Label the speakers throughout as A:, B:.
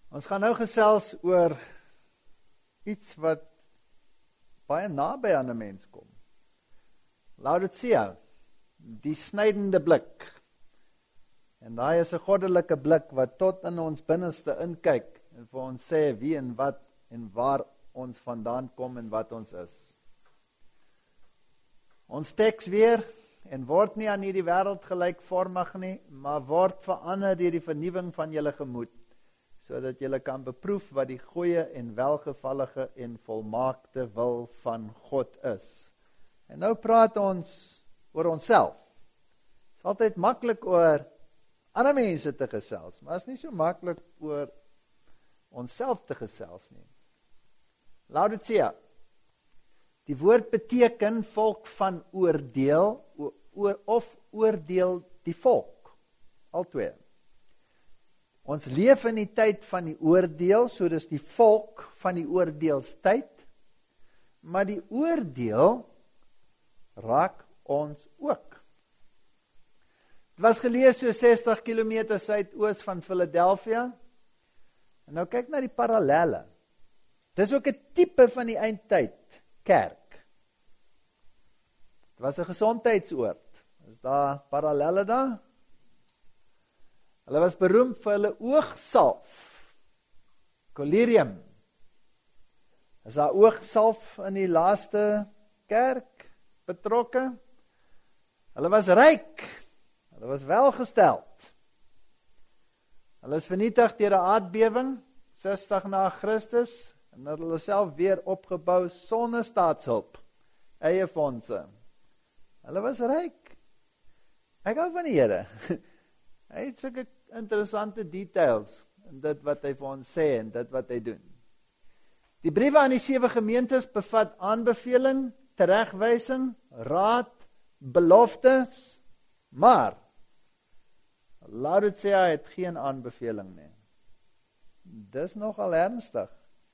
A: Ons gaan nou gesels oor iets wat baie naby aan 'n mens kom. Laodicea, die snydende blik. En daai is 'n goddelike blik wat tot in ons binneste inkyk en vir ons sê wie en wat en waar ons vandaan kom en wat ons is. Ons teks weer, en word nie aan hierdie wêreld gelykvormig nie, maar word verander deur die vernuwing van julle gemoed, sodat julle kan beproef wat die goeie en welgevallige en volmaakte wil van God is. En nou praat ons oor onsself. Het is altyd maklik oor ander mense te gesels, maar het is nie so maklik oor onsself te gesels nie. Laodicea. Die woord beteken volk van oordeel, of oordeel die volk. Al twee. Ons leef in die tyd van die oordeel, so dis die volk van die oordeelstyd, maar die oordeel raak ons ook. Het was gelees so 60 km suidoos van Philadelphia, en nou kyk na die parallelle. Dis ook 'n tipe van die eindtyd kerk. Dit was 'n gesondheidsoord. Is daar parallelle daar? Hulle was beroemd vir hulle oogsalf. Collyrium. Is daar oogsalf in die laaste kerk betrokke? Hulle was ryk. Hulle was welgesteld. Hulle is vernietig deur 'n aardbewing 60 na Christus en hulle self weer opgebou sonder staatshulp. Eie fondse. Hulle was ryk. Ek hou van die Here. Hy het sulke interessante details in dit wat hy vir ons sê en dit wat hy doen. Die briewe aan die 7 gemeentes bevat aanbeveling, teregwysing, raad, beloftes, maar Laodicea het geen aanbeveling nie. Dis nogal ernstig.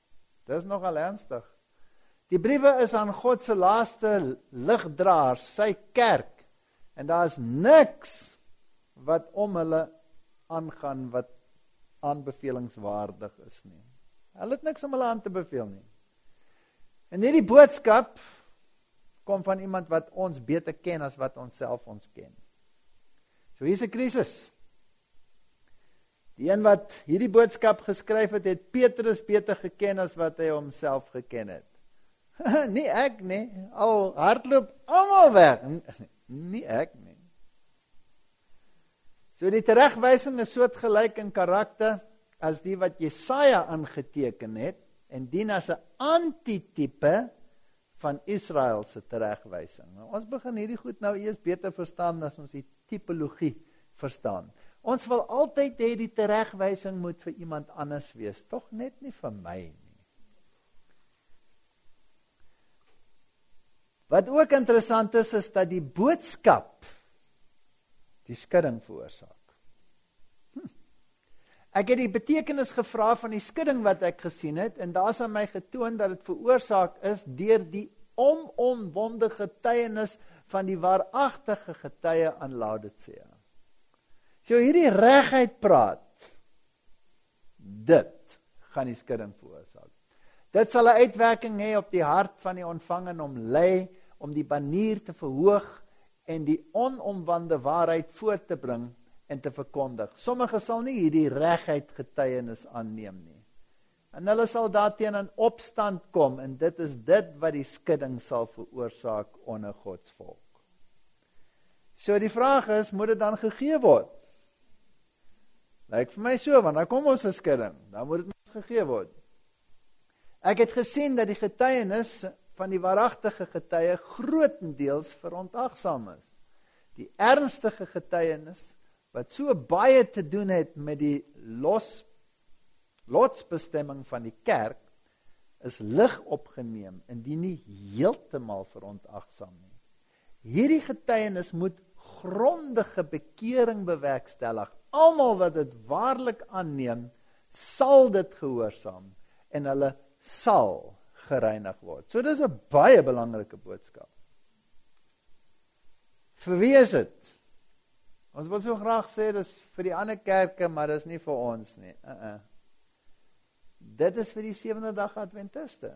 A: Die briewe is aan God se laaste ligdraer, sy kerk, en daar is niks wat om hulle aangaan wat aanbevelingswaardig is nie. Hulle het niks om hulle aan te beveel nie. En hierdie boodskap kom van iemand wat ons beter ken as wat ons self ons ken. So hier is 'n krisis. Die een wat hierdie boodskap geskryf het, het Petrus beter geken as wat hy homself geken het. Nie ek nie, al hardloop almal weg. Nie ek nie. So die teregwysing is soortgelyk in karakter as die wat Jesaja aangeteken het en dien as 'n antitipe van Israel se teregwysing. Nou, ons begin hierdie goed nou eers beter verstaan as ons die tipologie verstaan. Ons wil altyd hê die teregwysing moet vir iemand anders wees, tog net nie vir my nie. Wat ook interessant is dat die boodskap die skudding veroorsaak. Ek het die betekenis gevra van die skudding wat ek gesien het, en daar is aan my getoon dat dit veroorsaak is deur die onomwonde getuienis van die waaragtige getuie aan Laodicea. So hierdie regheid praat, dit gaan die skudding veroorsaak. Dit sal 'n uitwerking hê op die hart van die ontvanger en hom lei om die banier te verhoog en die onomwonde waarheid voor te bring en te verkondig. Sommige sal nie hierdie regheid getuienis aanneem nie. En hulle sal daarteen in opstand kom en dit is dit wat die skudding sal veroorsaak onder Gods volk. So die vraag is, moet dit dan gegee word? Lyk vir my so, want dan kom ons 'n skudding, dan moet dit ons gegee word. Ek het gesien dat die getuienis van die waaragtige getuie grootendeels verontagsaam is. Die ernstige getuienis wat so baie te doen het met die lotsbestemming van die kerk, is lig opgeneem en die nie heeltemal verontagsaam nie. Hierdie getuienis moet grondige bekering bewerkstellig. Almal wat dit waarlik aanneem, sal dit gehoorsaam en hulle sal gereinig word. So dis 'n baie belangrike boodskap. Vir wie is dit? Ons wil so graag sê dis vir die ander kerke, maar dis nie vir ons nie. Dit is vir die 7de dag Adventiste.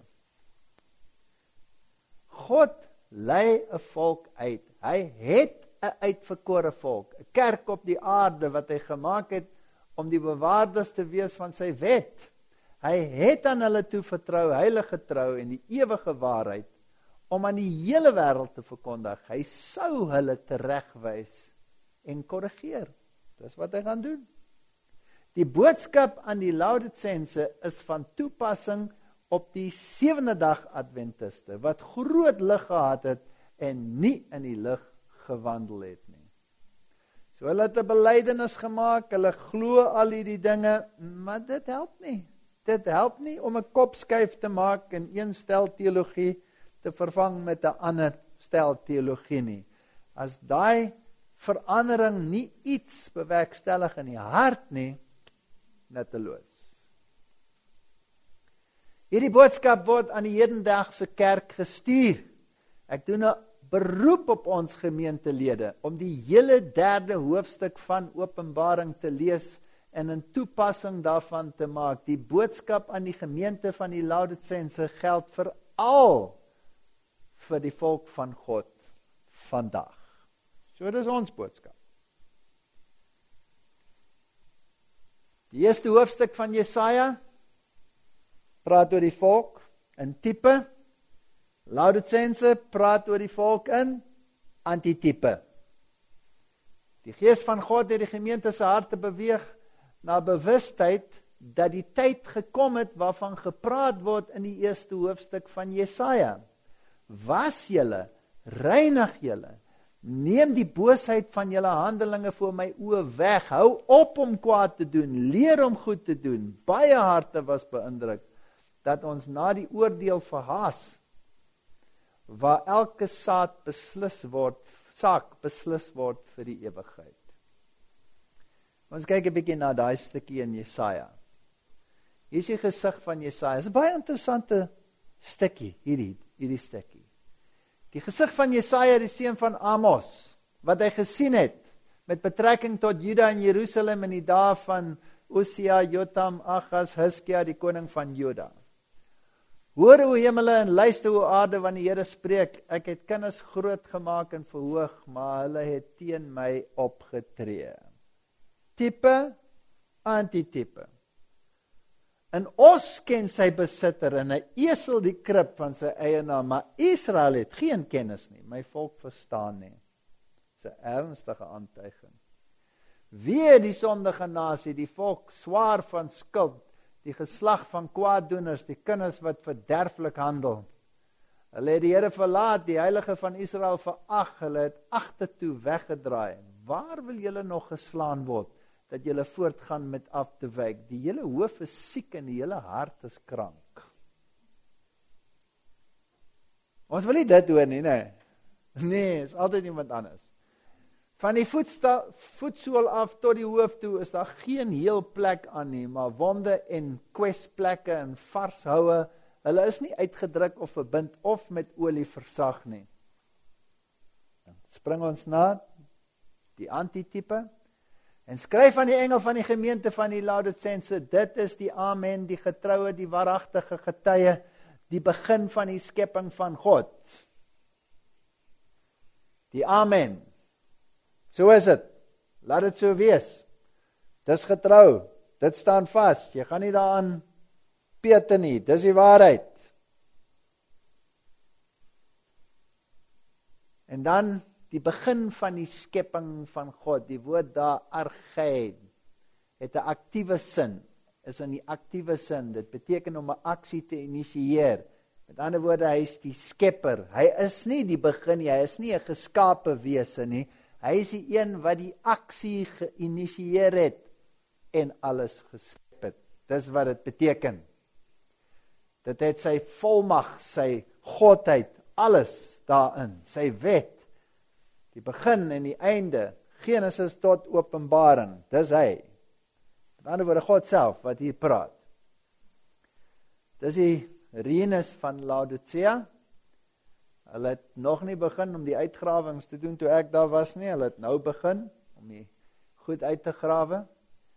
A: God lei 'n volk uit. Hy het 'n uitverkore volk, 'n kerk op die aarde wat hy gemaak het om die bewaarders te wees van sy wet. Hy het aan hulle toe vertrou, heilige trou en die ewige waarheid, om aan die hele wêreld te verkondig. Hy sou hulle teregwys en korrigeer. Dis wat hy gaan doen. Die boodskap aan die Laodicense is van toepassing op die 7de dag Adventiste, wat groot lig gehad het en nie in die lig gewandel het nie. So hulle het 'n belydenis gemaak, hulle glo al hierdie dinge, maar dit help nie. Dit help nie om 'n kopskuif te maak en een stel teologie te vervang met 'n ander stel teologie nie. As daai verandering nie iets bewerkstellig in die hart nie, nutteloos. Hierdie boodskap word aan die hedendaagse kerk gestuur. Ek doen 'n beroep op ons gemeentelede om die hele 3de hoofstuk van Openbaring te lees en 'n toepassing daarvan te maak. Die boodskap aan die gemeente van die Laodicense geld veral vir die volk van God vandag. So dis ons boodskap. Die eerste hoofstuk van Jesaja praat oor die volk in tipe. Laodicense praat oor die volk in antitype. Die gees van God het die gemeente se harte beweeg na bewustheid dat die tyd gekom het waarvan gepraat word in die eerste hoofstuk van Jesaja. Was julle, reinig julle, neem die boosheid van julle handelinge voor my oë weg, hou op om kwaad te doen, leer om goed te doen. Baie harte was beïndruk dat ons na die oordeel verhaas, waar elke saak beslis word vir die ewigheid. Ons kyk 'n bietjie na daai stukkie in Jesaja. Hier is die gesig van Jesaja. Dit is 'n baie interessante stukkie, hierdie stukkie. Die gesig van Jesaja, die seun van Amos, wat hy gesien het met betrekking tot Juda en Jerusalem in die dae van Osia, Jotam, Achaz, Hizkia, die koning van Juda. Hoor o hemele en luister o aarde wanneer die Here spreek. Ek het kinders groot gemaak en verhoog, maar hulle het teen my opgetree. Tipe, antitype. En Os ken sy besitter en 'n esel die krib van sy eienaar, maar Israel het geen kennis nie. My volk verstaan nie. Dis 'n ernstige aantuiging. Wee die sondige nasie, die volk swaar van skuld, die geslag van kwaaddoeners, die kinders wat verderflik handel. Hulle het die Here verlaat, die heilige van Israel verag, hulle het agtertoe weggedraai. Waar wil julle nog geslaan word, dat julle voortgaan met af te wyk? Die hele hoof is siek en die hele hart is krank. Ons wil nie dit hoor nie, nee, is altyd iemand anders. Van die voetsool af tot die hoof toe is daar geen heel plek aan nie, maar wonde en kwesplekke en varshoue. Hulle is nie uitgedruk of verbind of met olie versag nie. Dan spring ons na die antitype en skryf aan die engel van die gemeente van die Laodicense, dit is die Amen, die getroue, die waaragtige getuie, die begin van die skepping van God. Die Amen. So is dit. Laat dit so wees. Dis getrou. Dit staan vas. Jy gaan nie daaraan pete nie. Dis die waarheid. En dan die begin van die skepping van God. Die woord daar arche het 'n aktiewe sin. Is in die aktiewe sin. Dit beteken om 'n aksie te initieer. Met ander woorde, hy is die skepper. Hy is nie die begin nie. Hy is nie 'n geskape wese nie. Hy is die een wat die aksie geïnisieer het en alles geskep het. Dis wat dit beteken. Dit het sy volmag, sy godheid, alles daarin, sy wet, die begin en die einde, Genesis tot Openbaring, dis hy. Met ander woorde, God self wat hier praat. Dis die Renus van Laodicea. Hulle het nog nie begin om die uitgrawings te doen toe ek daar was nie. Hulle het nou begin om die goed uit te grawe.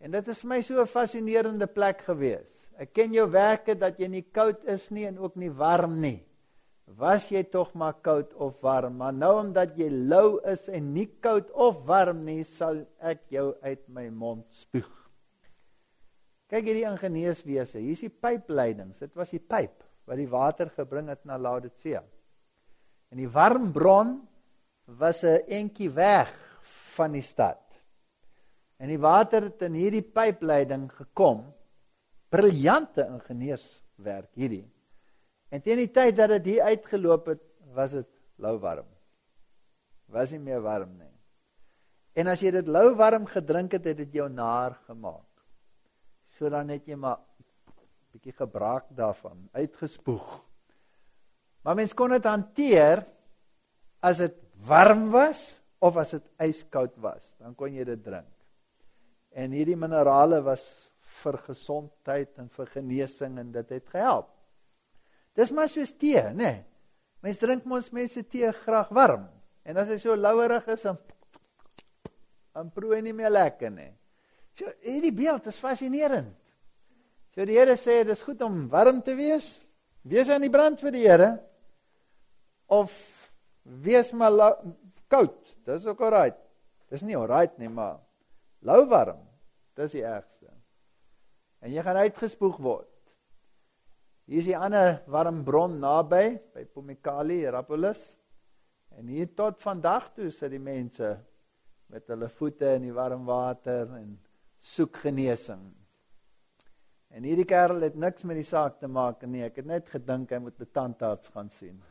A: En dit is vir my so 'n fascinerende plek gewees. Ek ken jou werke dat jy nie koud is nie en ook nie warm nie. Was jy tog maar koud of warm, maar nou omdat jy lou is en nie koud of warm nie, sal ek jou uit my mond spuug. Kyk hierdie ingenieurswese, hier is die pypleidings, dit was die pyp wat die water gebring het na Laodicea. En die warm bron was 'n entjie weg van die stad. En die water het in hierdie pypleiding gekom, briljante ingenieurswerk hierdie. En teen die tyd dat dit hier uitgeloop het, was dit lauwarm. Was nie meer warm nie. En as jy dit lauwarm gedrink het, het dit jou naar gemaak. So dan het jy maar 'n bietjie gebraak daarvan, uitgespoeg. Maar mens kon dit hanteer, as dit warm was, of as dit ijskoud was, dan kon jy dit drink. En hierdie minerale was vir gesondheid en vir genesing, en dit het gehelp. Dis maar soos tee, nee. Mens drink mos mense tee graag warm. En as hy so lauwerig is, dan proe hy nie meer lekker nie. So, hierdie beeld is fascinerend. So die Here sê, dis goed om warm te wees. Wees aan die brand vir die Here. Of wees maar koud. Dis ook alright. Dis nie alright nie, maar lauwarm, dis die ergste. En jy gaan uitgespoeg word. Hier is die ander warm bron naby, by Pomekali, Hierapolis. En hier tot vandag toe sit die mense met hulle voete in die warm water en soek genesing. En hierdie kerel het niks met die saak te maak nie. Ek het net gedink hy moet 'n tandarts gaan sien.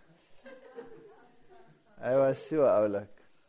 A: Hy was so oulik.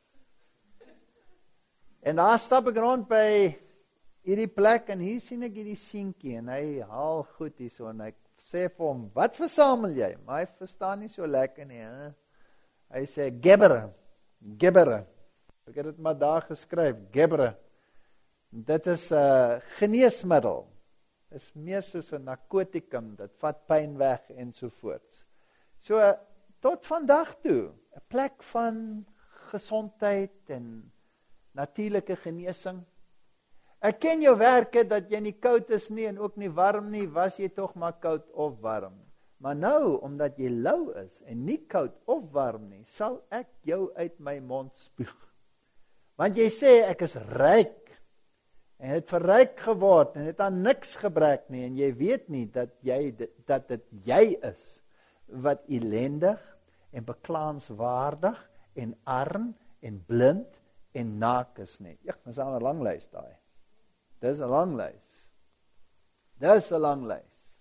A: En daar stap ek rond by hierdie plek en hier sien ek hierdie seentjie en hy haal goed hierso en ek sê vir hom, wat versamel jy? Maar hy verstaan nie so lekker nie. He? Hy sê, gebbere. Ek het dit maar daar geskryf, gebbere. Dit is 'n geneesmiddel. Is meer soos 'n narkotikum, dit vat pyn weg en so voorts. So, tot vandag toe, 'n plek van gesondheid en natuurlike genesing. Ek ken jou werke dat jy nie koud is nie en ook nie warm nie, was jy tog maar koud of warm. Maar nou, omdat jy lou is en nie koud of warm nie, sal ek jou uit my mond spuug. Want jy sê, ek is ryk, en het verryk geword, en het aan niks gebrek nie, en jy weet nie, dat dit jy is, wat elendig, en beklaanswaardig, en arm, en blind, en naak is nie. Ja, dis al 'n lang lys daai. Dis 'n lang lys. Dis 'n lang lys.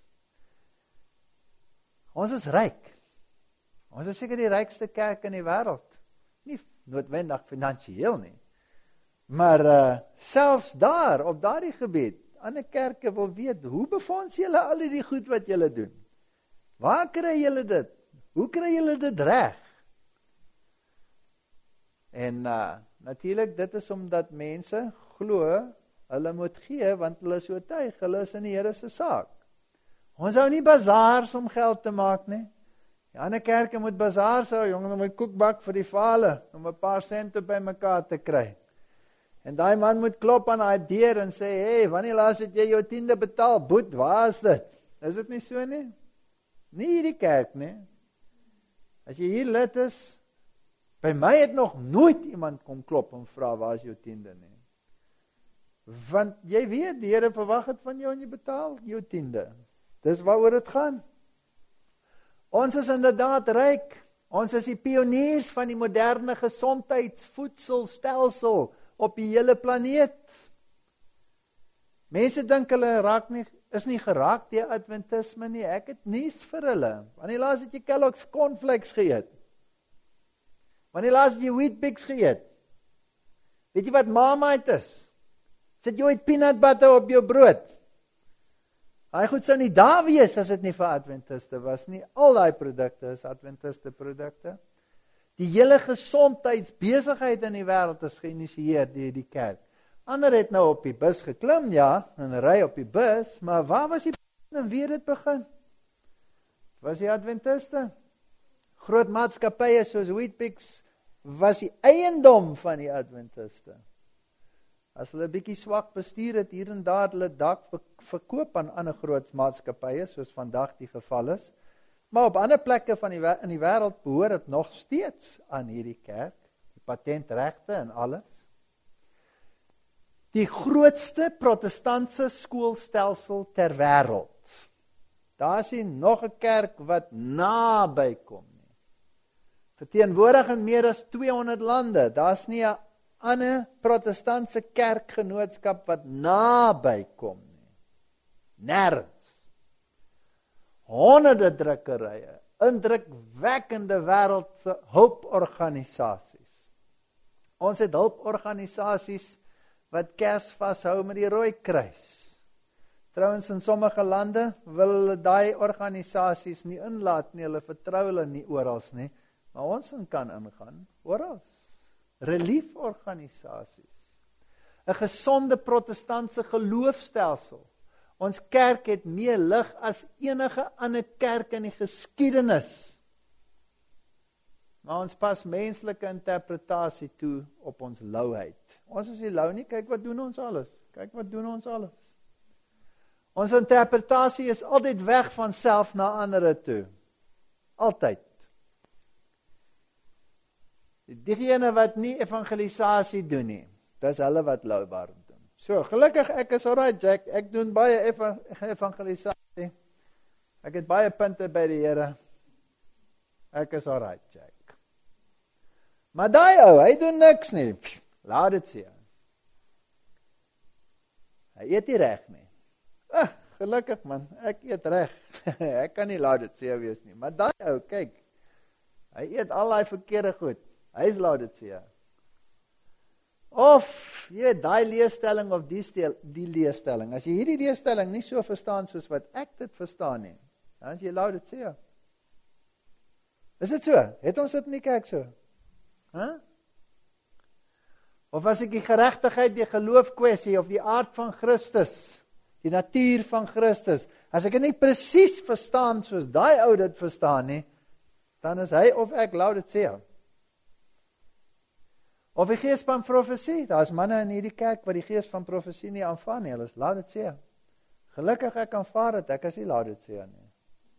A: Ons is ryk. Ons is seker die rykste kerk in die wêreld. Nie noodwendig finansiëel nie. Maar selfs daar, op daardie gebied, ander kerke wil weet, hoe befonds julle al die goed wat julle doen? Waar kry julle dit? Hoe kry julle dit reg? En natuurlik, dit is omdat mense glo, hulle moet gee, want hulle is oortuig, hulle is in die Here se saak. Ons hou nie bazaars om geld te maak nie. Die ander kerke moet bazaars hou, jongen, om 'n koekbak vir die vale, om 'n paar sente by mekaar te kry. En daai man moet klop aan daai deur en sê, hey, wanneer laas het jy jou 10de betaal? Boet, waar is dit? Is dit nie so nie? Nie hierdie kerk nie. As jy hier lid is, by my het nog nooit iemand kom klop en vra, waar is jou 10de nie? Want jy weet, die Here verwag het van jou en jy betaal jou 10de. Dis waaroor dit gaan. Ons is inderdaad ryk. Ons is die pioniers van die moderne gesondheidsvoedselstelsel op die hele planeet. Mense dink hulle is nie geraak deur Adventisme nie. Ek het nuus vir hulle. Wanneer laas het jy Kellogg's cornflakes geëet? Wanneer laas het jy Weet-Bix geëet? Weet jy wat Marmite is? Sit jy ooit peanut butter op jou brood? Hy goed sou nie daar wees as dit nie vir Adventiste was nie. Al daai produkte is Adventiste produkte. Die hele gesondheidsbesigheid in die wêreld is geïnisieer deur die kerk. Ander het nou op die bus geklim, ja, en ry op die bus, maar waar was die en wie het dit begin? Was die Adventiste? Groot maatskappye soos Weet-Bix was die eiendom van die Adventiste. As hulle 'n bietjie swak bestuur het, hier en daar hulle dak verkoop aan ander groot maatskappye, soos vandag die geval is. Maar op ander plekke in die wêreld behoort dit nog steeds aan hierdie kerk, die patentregte en alles. Die grootste protestantse skoolstelsel ter wêreld. Daar is nie nog 'n kerk wat naby kom nie. Verteenwoordig in meer as 200 lande. Daar's nie 'n ander protestantse kerkgenootskap wat naby kom nie. Nêrens. Honderde drukkerye, indrukwekkende wêreldse hulporganisasies. Ons het hulporganisasies wat kers vashou met die Rooi Kruis. Trouwens, in sommige lande wil hulle daai organisasies nie inlaat nie, hulle vertrou hulle nie oral nie, maar ons kan ingaan, oral. Relieforganisasies. 'n gesonde protestantse geloofstelsel. Ons kerk het meer lig as enige ander kerk in die geskiedenis. Maar ons pas menslike interpretasie toe op ons louheid. Ons is nie lou nie, kyk wat doen ons alles. Kyk wat doen ons alles. Ons interpretasie is altyd weg van self na ander toe. Altyd. Diegene wat nie evangelisasie doen nie, dis hulle wat loubaar doen. So, gelukkig ek is alright, Jack. Ek doen baie evangelisasie. Ek het baie punte by die Here. Ek is alright, Jack. Maar daai ou, hy doen niks nie. Laat dit sien. Hy eet nie reg nie. Gelukkig man, ek eet reg. Ek kan nie laat dit sien wees nie. Maar daai ou, kyk. Hy eet al daai verkeerde goed. Hy is laat dit sien. Of jy daai leerstelling of die leerstelling. As jy hierdie leerstelling nie so verstaan soos wat ek dit verstaan nie, dan is jy laat dit sien. Is dit so? Het ons dit in die kerk so? Of as ek die geregtigheid, die geloof kwessie of die aard van Christus, die natuur van Christus, as ek dit nie presies verstaan soos daai ou dit verstaan nie, dan is hy of ek laat dit sien. Of die gees van profesie, daar is manne in hierdie kerk wat die gees van profesie nie aanvaar nie, hulle is laat dit sien. Gelukkig ek aanvaar dit, ek is nie laat dit sien nie.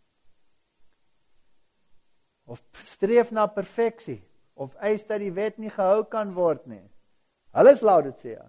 A: Of streef na perfeksie, of eis dat die wet nie gehou kan word nie. Hulle is laat dit sien.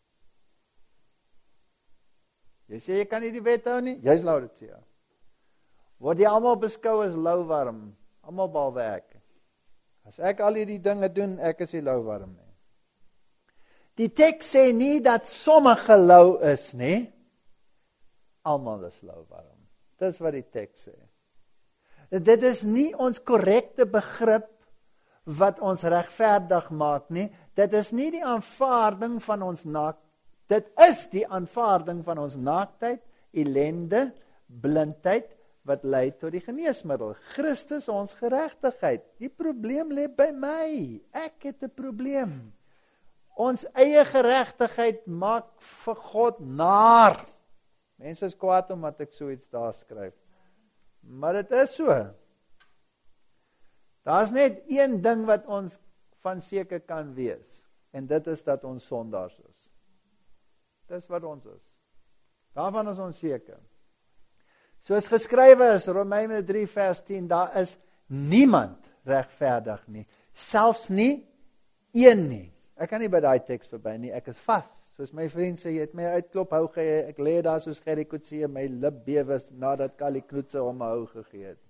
A: Jy sê jy kan nie die wet hou nie, jy is laat dit sien. Word jy almal beskou as louwarm, almal behalwe ek. As ek al hierdie dinge doen, ek is nie louwarm nie. Die teks sê nie dat sommige lou is nie, almal is louwarm. Dis wat die teks sê. Dit is nie ons korrekte begrip wat ons regverdig maak nie. Dit is nie die aanvaarding van ons dit is die aanvaarding van ons naaktheid, ellende, blindheid, wat lei tot die geneesmiddel. Christus ons geregtigheid. Die probleem lê by my. Ek het 'n probleem. Ons eie geregtigheid maak vir God naar. Mense is kwaad omdat ek so iets daar skryf. Maar dit is so. Daar's net een ding wat ons van seker kan wees. En dit is dat ons sondaars is. Dis wat ons is. Daarvan is ons seker. Soos geskrywe is, Romeine 3 vers 10, daar is niemand regverdig nie. Selfs nie een nie. Ek kan nie by daai teks verby nie, ek is vas. Soos my vriend sê, jy het my uitklop hou gee, ek lê daar soos Gerrie Coetzee, my lip bewe nadat Kali Knoetse hom hou gegee het.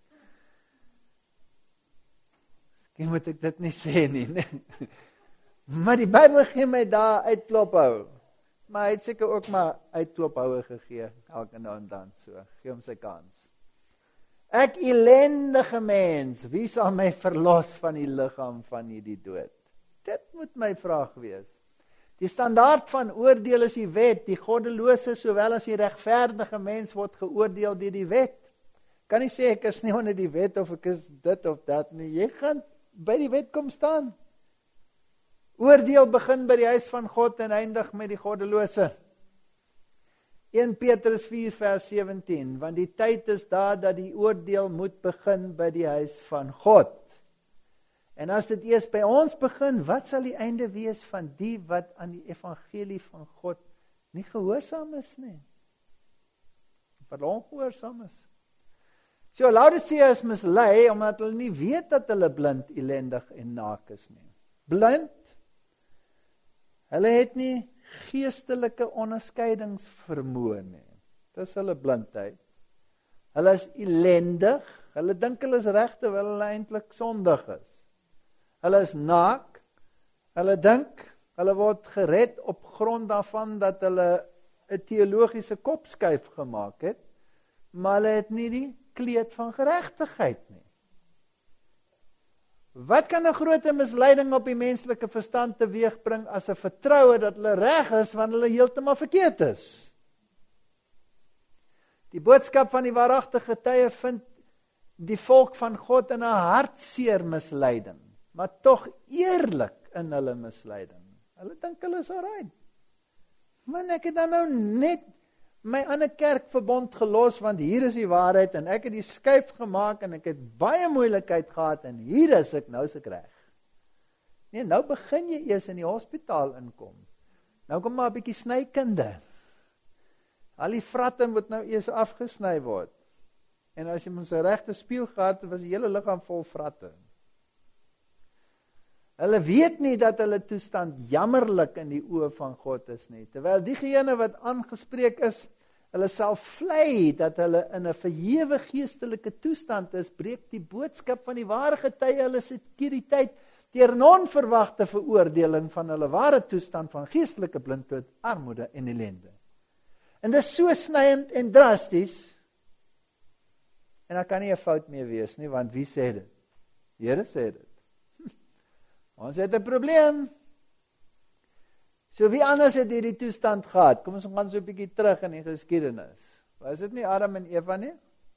A: Miskien moet ek dit nie sê nie. Maar die Bybel gee my daar uitklop hou. Maar hy het seker ook maar uitklophoue gegee, elke nou en dan so, gee hom sy kans. Ek ellendige mens, wie sal my verlos van die liggaam van hierdie dood? Dit moet my vraag wees. Die standaard van oordeel is die wet, die goddelose sowel as die regverdige mens word geoordeel deur die wet. Kan nie sê ek is nie onder die wet of ek is dit of dat nie, jy gaan by die wet kom staan. Oordeel begin by die huis van God en eindig met die goddelose. 1 Petrus 4 vers 17, want die tyd is daar dat die oordeel moet begin by die huis van God. En as dit eers by ons begin, wat sal die einde wees van die wat aan die evangelie van God nie gehoorsaam is nie? Wat ongehoorsaam is. So Laodicea is mislei, omdat hulle nie weet dat hulle blind, elendig en naak is nie. Blind, hulle het nie geestelike onderskeidingsvermoë nie. Dis hulle blindheid. Hulle is elendig, hulle dink hulle is reg terwyl hulle eintlik sondig is. Hulle is naak, hulle dink, hulle word gered op grond daarvan dat hulle 'n teologiese kopskuif gemaak het, maar hulle het nie die kleed van geregtigheid nie. Wat kan 'n groot misleiding op die menslike verstand teweegbring as 'n vertroue dat hulle reg is wanneer hulle heeltemal verkeerd is? Die boodskap van die waaragtige tye vind die volk van God in 'n hartseer misleiding, maar tog eerlik in hulle misleiding. Hulle dink hulle is alright. Man, ek het dan nou net my ander kerkverbond gelos, want hier is die waarheid, en ek het die skuif gemaak, en ek het baie moeilikheid gehad, en hier is ek, nou is ek reg. Nee, nou begin jy eers in die hospitaal inkom. Nou kom maar 'n bietjie snykunde. Al die vratte moet nou eers afgesny word. En as jy mens 'n regte spieël gehad het, was die hele liggaam vol vratte. Hulle weet nie dat hulle toestand jammerlik in die oë van God is nie. Terwyl diegene wat aangespreek is, hulle sal vlei dat hulle in 'n verhewe geestelike toestand is, breek die boodskap van die ware getuie hulle sekuriteit deur 'n onverwagte veroordeling van hulle ware toestand van geestelike blindheid, armoede en ellende. En dit is so snyend en drasties, en daar kan nie 'n fout meer wees nie, want wie sê dit? Die Here sê dit. Ons het 'n probleem. So wie anders het hierdie toestand gehad? Kom ons gaan so 'n bietjie terug in die geskiedenis. Was dit nie Adam en Eva nie?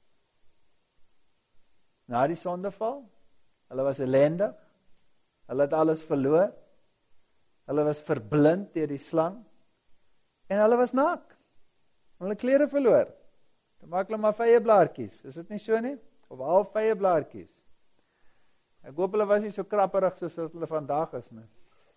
A: Na die sondeval, hulle was ellendig. Hulle het alles verloor. Hulle was verblind deur die slang. En hulle was naak. Hulle klere verloor. Dan maak hulle maar vye blaartjies. Is dit nie so nie? Of half vye blaartjies. Ek hoop hulle was nie so krapperig soos hulle vandag is nie.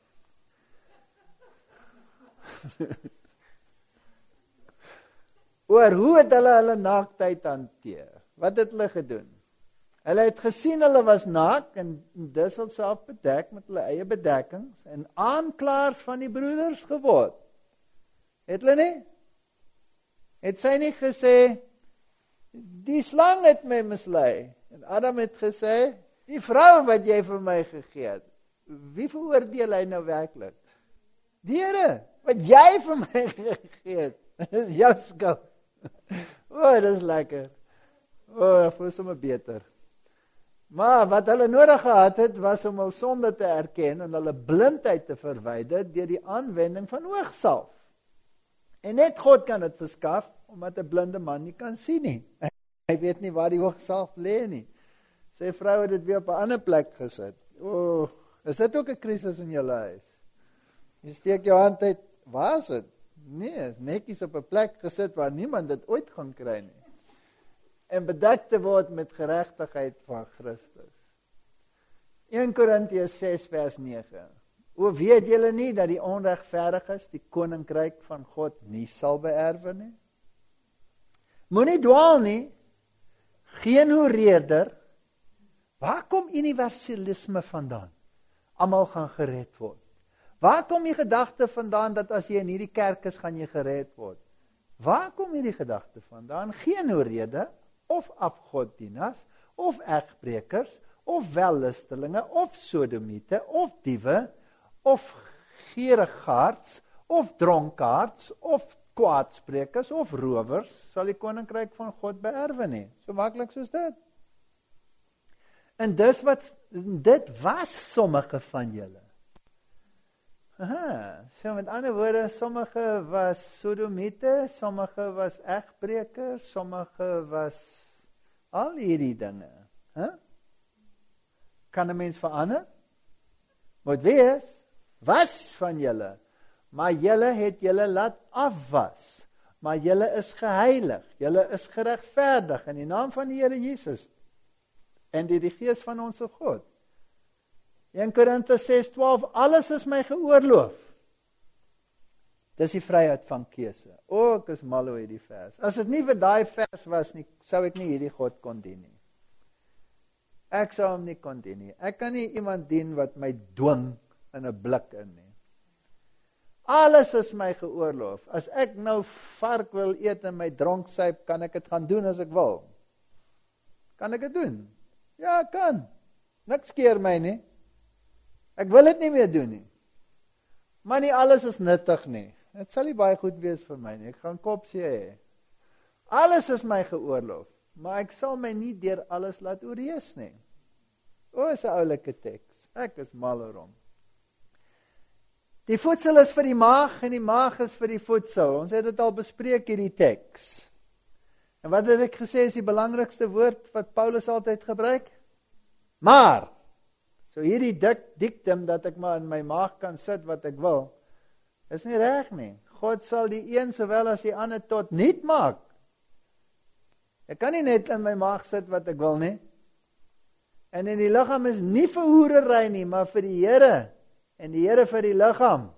A: Oor hoe het hulle naaktheid hanteer? Wat het hulle gedoen? Hulle het gesien hulle was naak en dis hulself bedek met hulle eie bedekkings en aanklaers van die broeders geword. Het hulle nie? Het sy nie gesê, die slang het my mislei. En Adam het gesê, die vrou wat jy vir my gegee het, wie veroordeel hy nou werklik? Die Here, wat jy vir my gegee het, is jou skuld. O, dis lekker. O, ek voel sommer beter. Maar wat hulle nodig gehad het, was om hul sonde te erken en hulle blindheid te verwyder deur die aanwending van oogsalf. En net God kan dit verskaf, omdat 'n blinde man nie kan sien nie. Hy weet nie waar die oogsalf lê nie. Sy vrou het dit weer op 'n ander plek gesit. O, is dit ook 'n krisis in julle huis? Jy steek jou hand uit, waar is dit? Nee, is netjies op 'n plek gesit waar niemand dit ooit gaan kry nie. En bedek te word met geregtigheid van Christus. 1 Korintiërs 6 vers 9. O, weet julle nie dat die onregverdiges die koninkryk van God nie sal beerwe nie? Moenie dwaal nie. Geen hoereerder. Waar kom universalisme vandaan? Almal gaan gered word. Waar kom die gedagte vandaan dat as jy in hierdie kerk is, gaan jy gered word? Waar kom hierdie gedagte vandaan? Geen hoereerder, of afgoddieners, of egbrekers, of wellustelinge, of sodomiete, of diewe, of gierigaards, of dronkaards, of kwaadsprekers, of rowers, sal die koninkryk van God beerwe nie. So maklik soos dit. En dit was sommige van julle. So met ander woorde, sommige was sodomiete, sommige was egbrekers, sommige was al hierdie dinge. Kan 'n mens verander? Moet wees, was van julle, maar julle het julle laat afwas, maar julle is geheilig, julle is geregverdig in die naam van die Here Jesus, en deur die Gees van ons God. 1 Korintiërs 6:12, alles is my geoorloof. Dis die vryheid van keuse. Ek is mal oor hierdie vers. As dit nie vir daai vers was nie, sou ek nie hierdie God kon dien nie. Ek sou hom nie kon dien nie. Ek kan nie iemand dien wat my dwing in 'n blik in nie. Alles is my geoorloof. As ek nou vark wil eet in my dronksyp, kan ek dit gaan doen as ek wil. Kan ek dit doen? Ja, kan. Niks keer my nie. Ek wil dit nie meer doen nie. Maar nie alles is nuttig nie. Dit sal nie baie goed wees vir my nie. Ek gaan kopsie hê. Alles is my geoorloof, maar ek sal my nie deur alles laat oorheers nie. Is 'n oulike teks. Ek is mal oor hom. Die voedsel is vir die maag en die maag is vir die voedsel. Ons het dit al bespreek hierdie teks. En wat het ek gesê is die belangrikste woord wat Paulus altyd gebruik? Maar. So hierdie diktum dat ek maar in my maag kan sit wat ek wil, is nie reg nie. God sal die een sowel as die ander tot niet maak. Ek kan nie net in my maag sit wat ek wil nie. En in die liggaam is nie vir hoerery nie, maar vir die Here. En die Here vir die liggaam.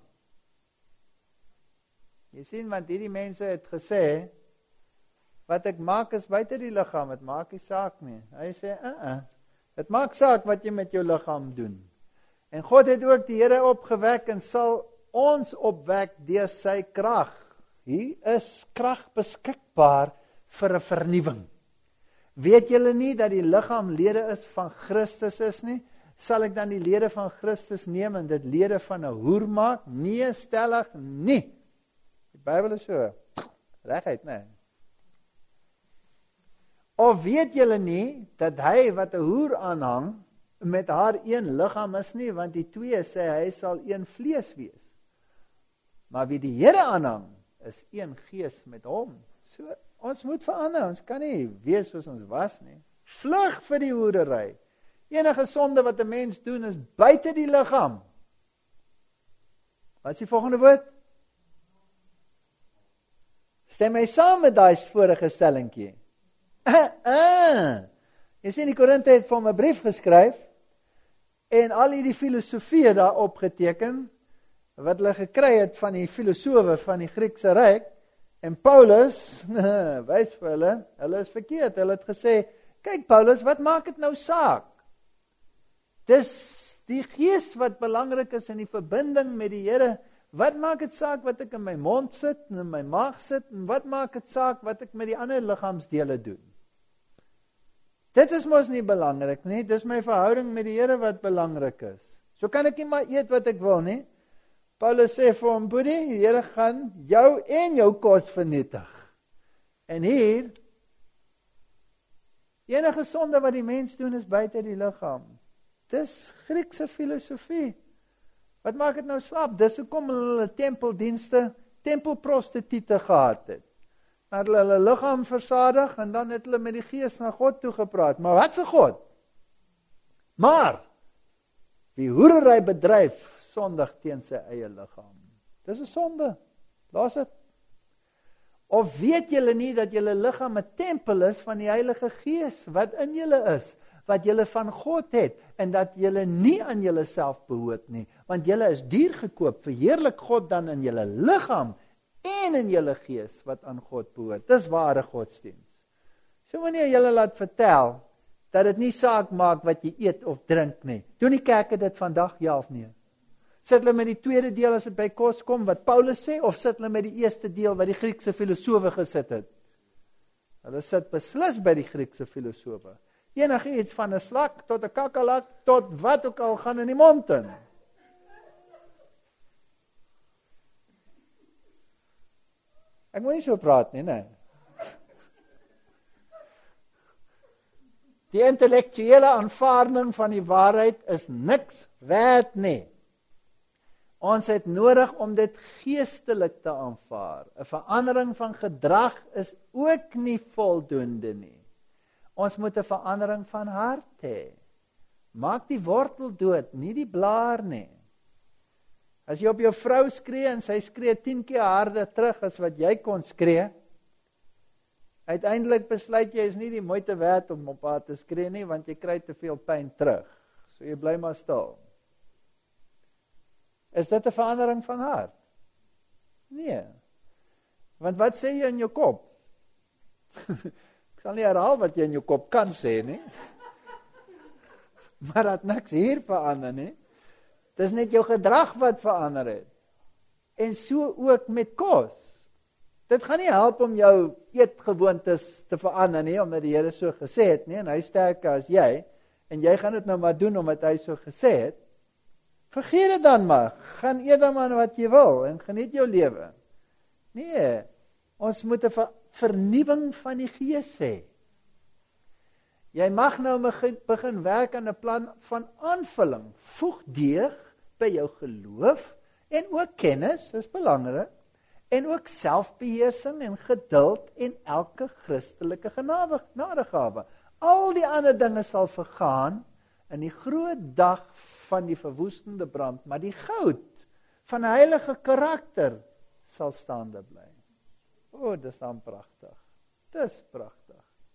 A: Jy sien, want hierdie mense het gesê, wat ek maak is buite die liggaam, het maak nie saak nie. Hy sê, dit maak saak wat jy met jou liggaam doen. En God het ook die Here opgewek en sal ons opwek deur sy krag. Hier is krag beskikbaar vir 'n vernuwing. Weet julle nie dat die liggaam lede is van Christus is nie? Sal ek dan die lede van Christus neem en dit lede van 'n hoer maak? Nee, stellig nie. Die Bybel is so reguit, nee. Of weet julle nie dat hy wat 'n hoer aanhang met haar een liggaam is nie, want die twee sê hy sal een vlees wees. Maar wie die Here aanhang, is een gees met hom. So, ons moet verander, ons kan nie wees soos ons was nie. Vlug vir die hoerery. Enige sonde wat 'n mens doen is buite die liggaam. Wat is die volgende woord? Stem hy saam met daai vorige stellingkie? Jy sien, die Korinte het vir hom 'n brief geskryf en al hierdie filosofie daar opgeteken wat hulle gekry het van die filosowe van die Griekse ryk. En Paulus wys vir hulle is verkeerd. Hulle het gesê, kyk Paulus, wat maak dit nou saak? Dis die gees wat belangrik is in die verbinding met die Here. Wat maak dit saak wat ek in my mond sit en in my maag sit? En wat maak dit saak wat ek met die ander liggaamsdele doen? Dit is mos nie belangrik nie. Dis my verhouding met die Here wat belangrik is. So kan ek nie maar eet wat ek wil nie. Paulus sê vir hom, boetie, die Here gaan jou en jou kos vernietig. En hier, enige sonde wat die mens doen is buite die liggaam. Dis Griekse filosofie. Wat maak dit nou slap? Dis hoekom hulle tempeldienste, tempelprostituie gehad het. Dat hulle liggaam versadig en dan het hulle met die gees na God toe gepraat. Maar wat se God? Maar wie hoerery bedryf, sondig teen sy eie liggaam. Dis 'n sonde. Laat dit. Of weet julle nie dat julle liggaam 'n tempel is van die Heilige Gees wat in julle is, wat julle van God het en dat julle nie aan julleself behoort nie, want julle is duur gekoop. Verheerlik God dan in julle liggaam en in julle gees wat aan God behoort. Dis ware godsdiens. So wanneer julle laat vertel dat dit nie saak maak wat jy eet of drink nie. Doen die kerke dit vandag, ja of nee? Sit hulle met die tweede deel as dit by kos kom, wat Paulus sê, of sit hulle met die eerste deel wat die Griekse filosowe gesit het? Hulle sit beslis by die Griekse filosowe. Enige iets van 'n slak tot 'n kakalak, tot wat ook al gaan in die mond in. Ek moet nie so praat nie, nee. Die intellektuele aanvaarding van die waarheid is niks werd nie. Ons het nodig om dit geestelik te aanvaar. 'n Verandering van gedrag is ook nie voldoende nie. Ons moet 'n verandering van hart hê. Maak die wortel dood, nie die blaar nie. As jy op jou vrou skree en sy skree 10 keer harder terug as wat jy kon skree, uiteindelik besluit jy is nie die moeite werd om op haar te skree nie, want jy kry te veel pyn terug. So jy bly maar stil. Is dit 'n verandering van hart? Nee. Want wat sê jy in jou kop? Ek sal nie herhaal wat jy in jou kop kan sê nie. Maar dat niks hier verander nie. Dis net jou gedrag wat verander het. En so ook met kos. Dit gaan nie help om jou eetgewoontes te verander nie, omdat die Here so gesê het nie, en hy sterker as jy, en jy gaan dit nou maar doen omdat hy so gesê het. Vergeet dit dan maar. Gaan eet dan maar wat jy wil en geniet jou lewe. Nee, ons moet 'n vernuwing van die gees hê. Jy mag nou begin werk aan 'n plan van aanvulling. Voeg deeg by jou geloof en ook kennis, dis belangrik. En ook selfbeheersing en geduld en elke Christelike genadegawe. Al die ander dinge sal vergaan in die groot dag van die verwoestende brand, maar die goud van 'n heilige karakter sal staande bly. O, dis dan pragtig. Dis pragtig.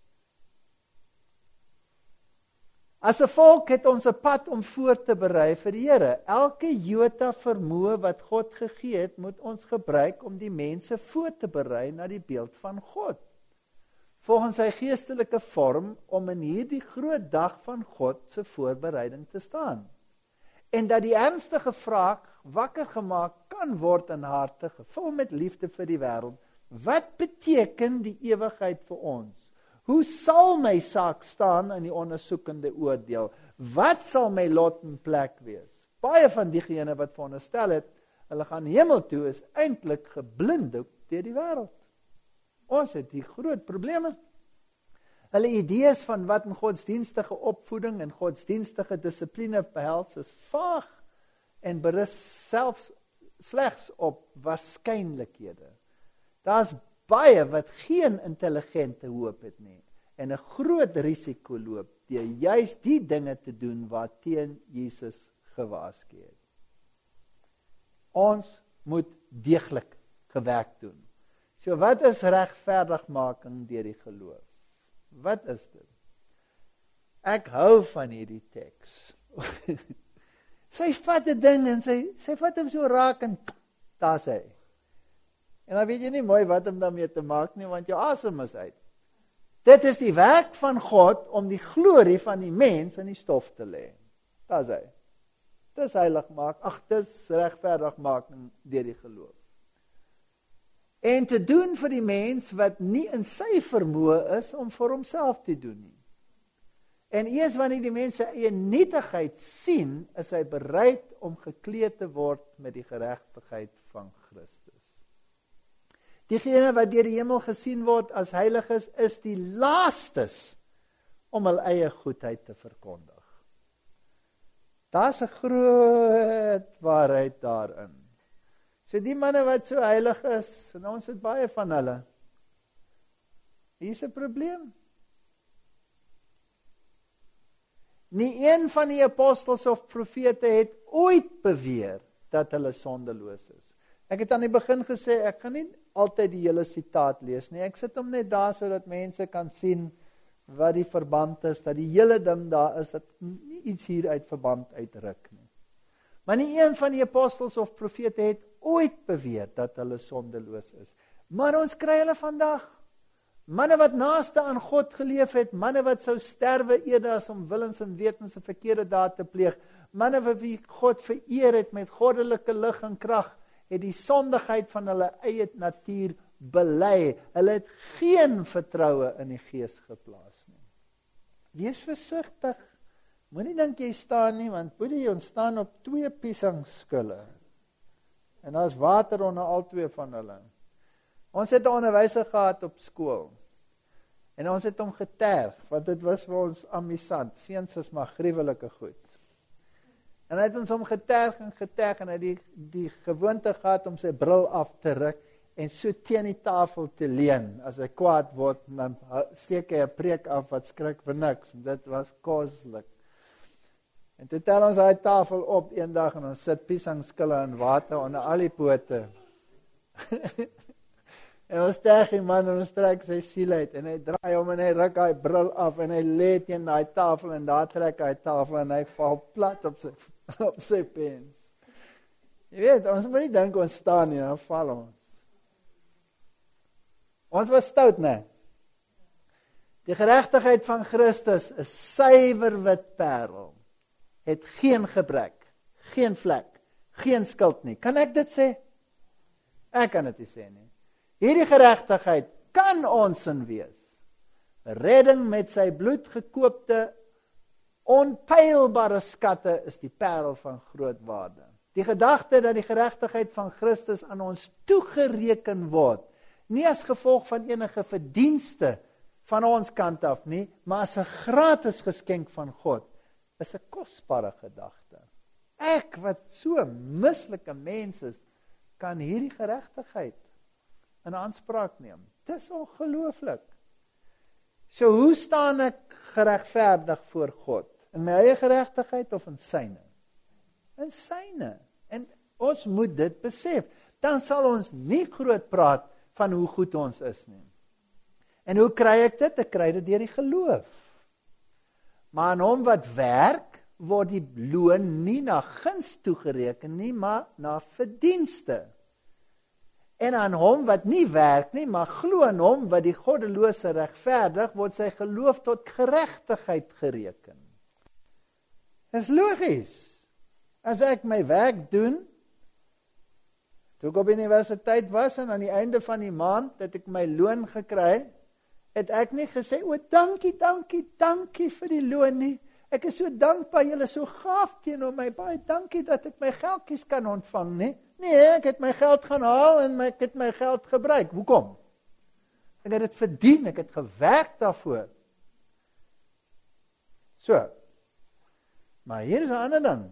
A: As 'n volk het ons 'n pad om voor te berei vir die Here. Elke jota vermoë wat God gegee het, moet ons gebruik om die mense voor te berei na die beeld van God. Volgens sy geestelike vorm om in hierdie groot dag van God se voorbereiding te staan. En dat die ernstige vraag wakker gemaak kan word in harte, gevul met liefde vir die wêreld. Wat beteken die ewigheid vir ons? Hoe sal my saak staan in die ondersoekende oordeel? Wat sal my lot en plek wees? Baie van diegene wat veronderstel het, hulle gaan hemel toe, is eintlik geblinddoek deur die wêreld. Ons het hier groot probleme. Hulle idees van wat 'n godsdienstige opvoeding en godsdienstige dissipline behels is vaag en berus selfs slegs op waarskynlikhede. Daar's baie wat geen intelligente hoop het nie en 'n groot risiko loop deur juis die dinge te doen waarteen Jesus gewaarsku het. Ons moet deeglik gewerk doen. So wat is regverdigmaking deur die geloof? Wat is dit? Ek hou van hierdie teks. Sy vat 'n ding en sy vat hom so raak en daar's hy. En dan weet jy nie mooi wat om daarmee te maak nie, want jou asem is uit. Dit is die werk van God om die glorie van die mens in die stof te lê. Daar's hy. Dis heilig maak, dis regverdig maak deur die geloof. En te doen vir die mens wat nie in sy vermoë is om vir homself te doen nie. En eers wanneer die mens sy eie nietigheid sien, is hy bereid om gekleed te word met die geregtigheid van Christus. Diegene wat deur die hemel gesien word as heiliges, is die laastes om hul eie goedheid te verkondig. Daar's 'n groot waarheid daarin. So die manne wat so heilig is, en ons het baie van hulle, hier's 'n probleem. Nie een van die apostels of profete het ooit beweer dat hulle sondeloos is. Ek het aan die begin gesê, ek gaan nie altyd die hele sitaat lees nie. Ek sit hom net daar sodat mense kan sien wat die verband is, dat die hele ding daar is, dat nie iets hier uit verband uitruk nie. Maar nie een van die apostels of profete het ooit beweer dat hulle sondeloos is. Maar ons kry hulle vandag. Manne wat naaste aan God geleef het, manne wat sou sterwe eerder as om willens en wetens 'n verkeerde daad te pleeg, manne vir wie God vereer het met goddelike lig en krag, het die sondigheid van hulle eie natuur bely. Hulle het geen vertroue in die Gees geplaas nie. Wees versigtig. Moenie dink jy staan nie, want boetie, ons staan op 2 piesangskulle. En daar's water onder al 2 van hulle. Ons het 'n onderwyser gehad op skool. En ons het hom geterg, want dit was vir ons amusant. Seuns is maar gruwelike goed. En hy het ons hom geterg en hy het die gewoonte gehad om sy bril af te ruk en so teen die tafel te leun. As hy kwaad word, dan steek hy 'n preek af wat skrik vir niks. En dit was koslik. En toe tel ons daai tafel op eendag en ons sit piesangskille in water onder al die pote. En ons terg die man en ons trek sy siel uit en hy draai hom en hy ruk hy bril af en hy lê teen daai tafel en daar trek hy tafel en hy val plat op sy pens. Jy weet, ons moet nie dink ons staan nie, dan val ons. Ons was stout, né? Die geregtigheid van Christus is suiwer wit parel. Het geen gebrek, geen vlek, geen skuld nie. Kan ek dit sê? Ek kan dit nie sê nie. Hierdie geregtigheid kan ons in wees. Redding met sy bloed gekoopte, onpeilbare skatte is die parel van groot waarde. Die gedagte dat die geregtigheid van Christus aan ons toegereken word, nie as gevolg van enige verdienste van ons kant af nie, maar as 'n gratis geskenk van God, is 'n kosbare gedagte. Ek wat so 'n mislike mens is, kan hierdie geregtigheid in aanspraak neem. Dis ongelooflik. So hoe staan ek geregverdig voor God? In my eie geregtigheid of in syne? In syne. En ons moet dit besef. Dan sal ons nie groot praat van hoe goed ons is nie. En hoe kry ek dit? Ek kry dit deur die geloof. Maar aan hom wat werk, word die loon nie na guns toegereken nie, maar na verdienste. En aan hom wat nie werk nie, maar glo in hom wat die goddelose regverdig, word sy geloof tot geregtigheid gereken. Dis logies. As ek my werk doen, toe ek op universiteit was en aan die einde van die maand het ek my loon gekry, het ek nie gesê, o dankie vir die loon nie. Ek is so dankbaar, julle is so gaaf teenoor my, baie dankie dat ek my geldjies kan ontvang, nie? Nee, ek het my geld gaan haal en ek het my geld gebruik. Hoekom? Ek het dit verdien, ek het gewerk daarvoor. So, maar hier is 'n ander ding.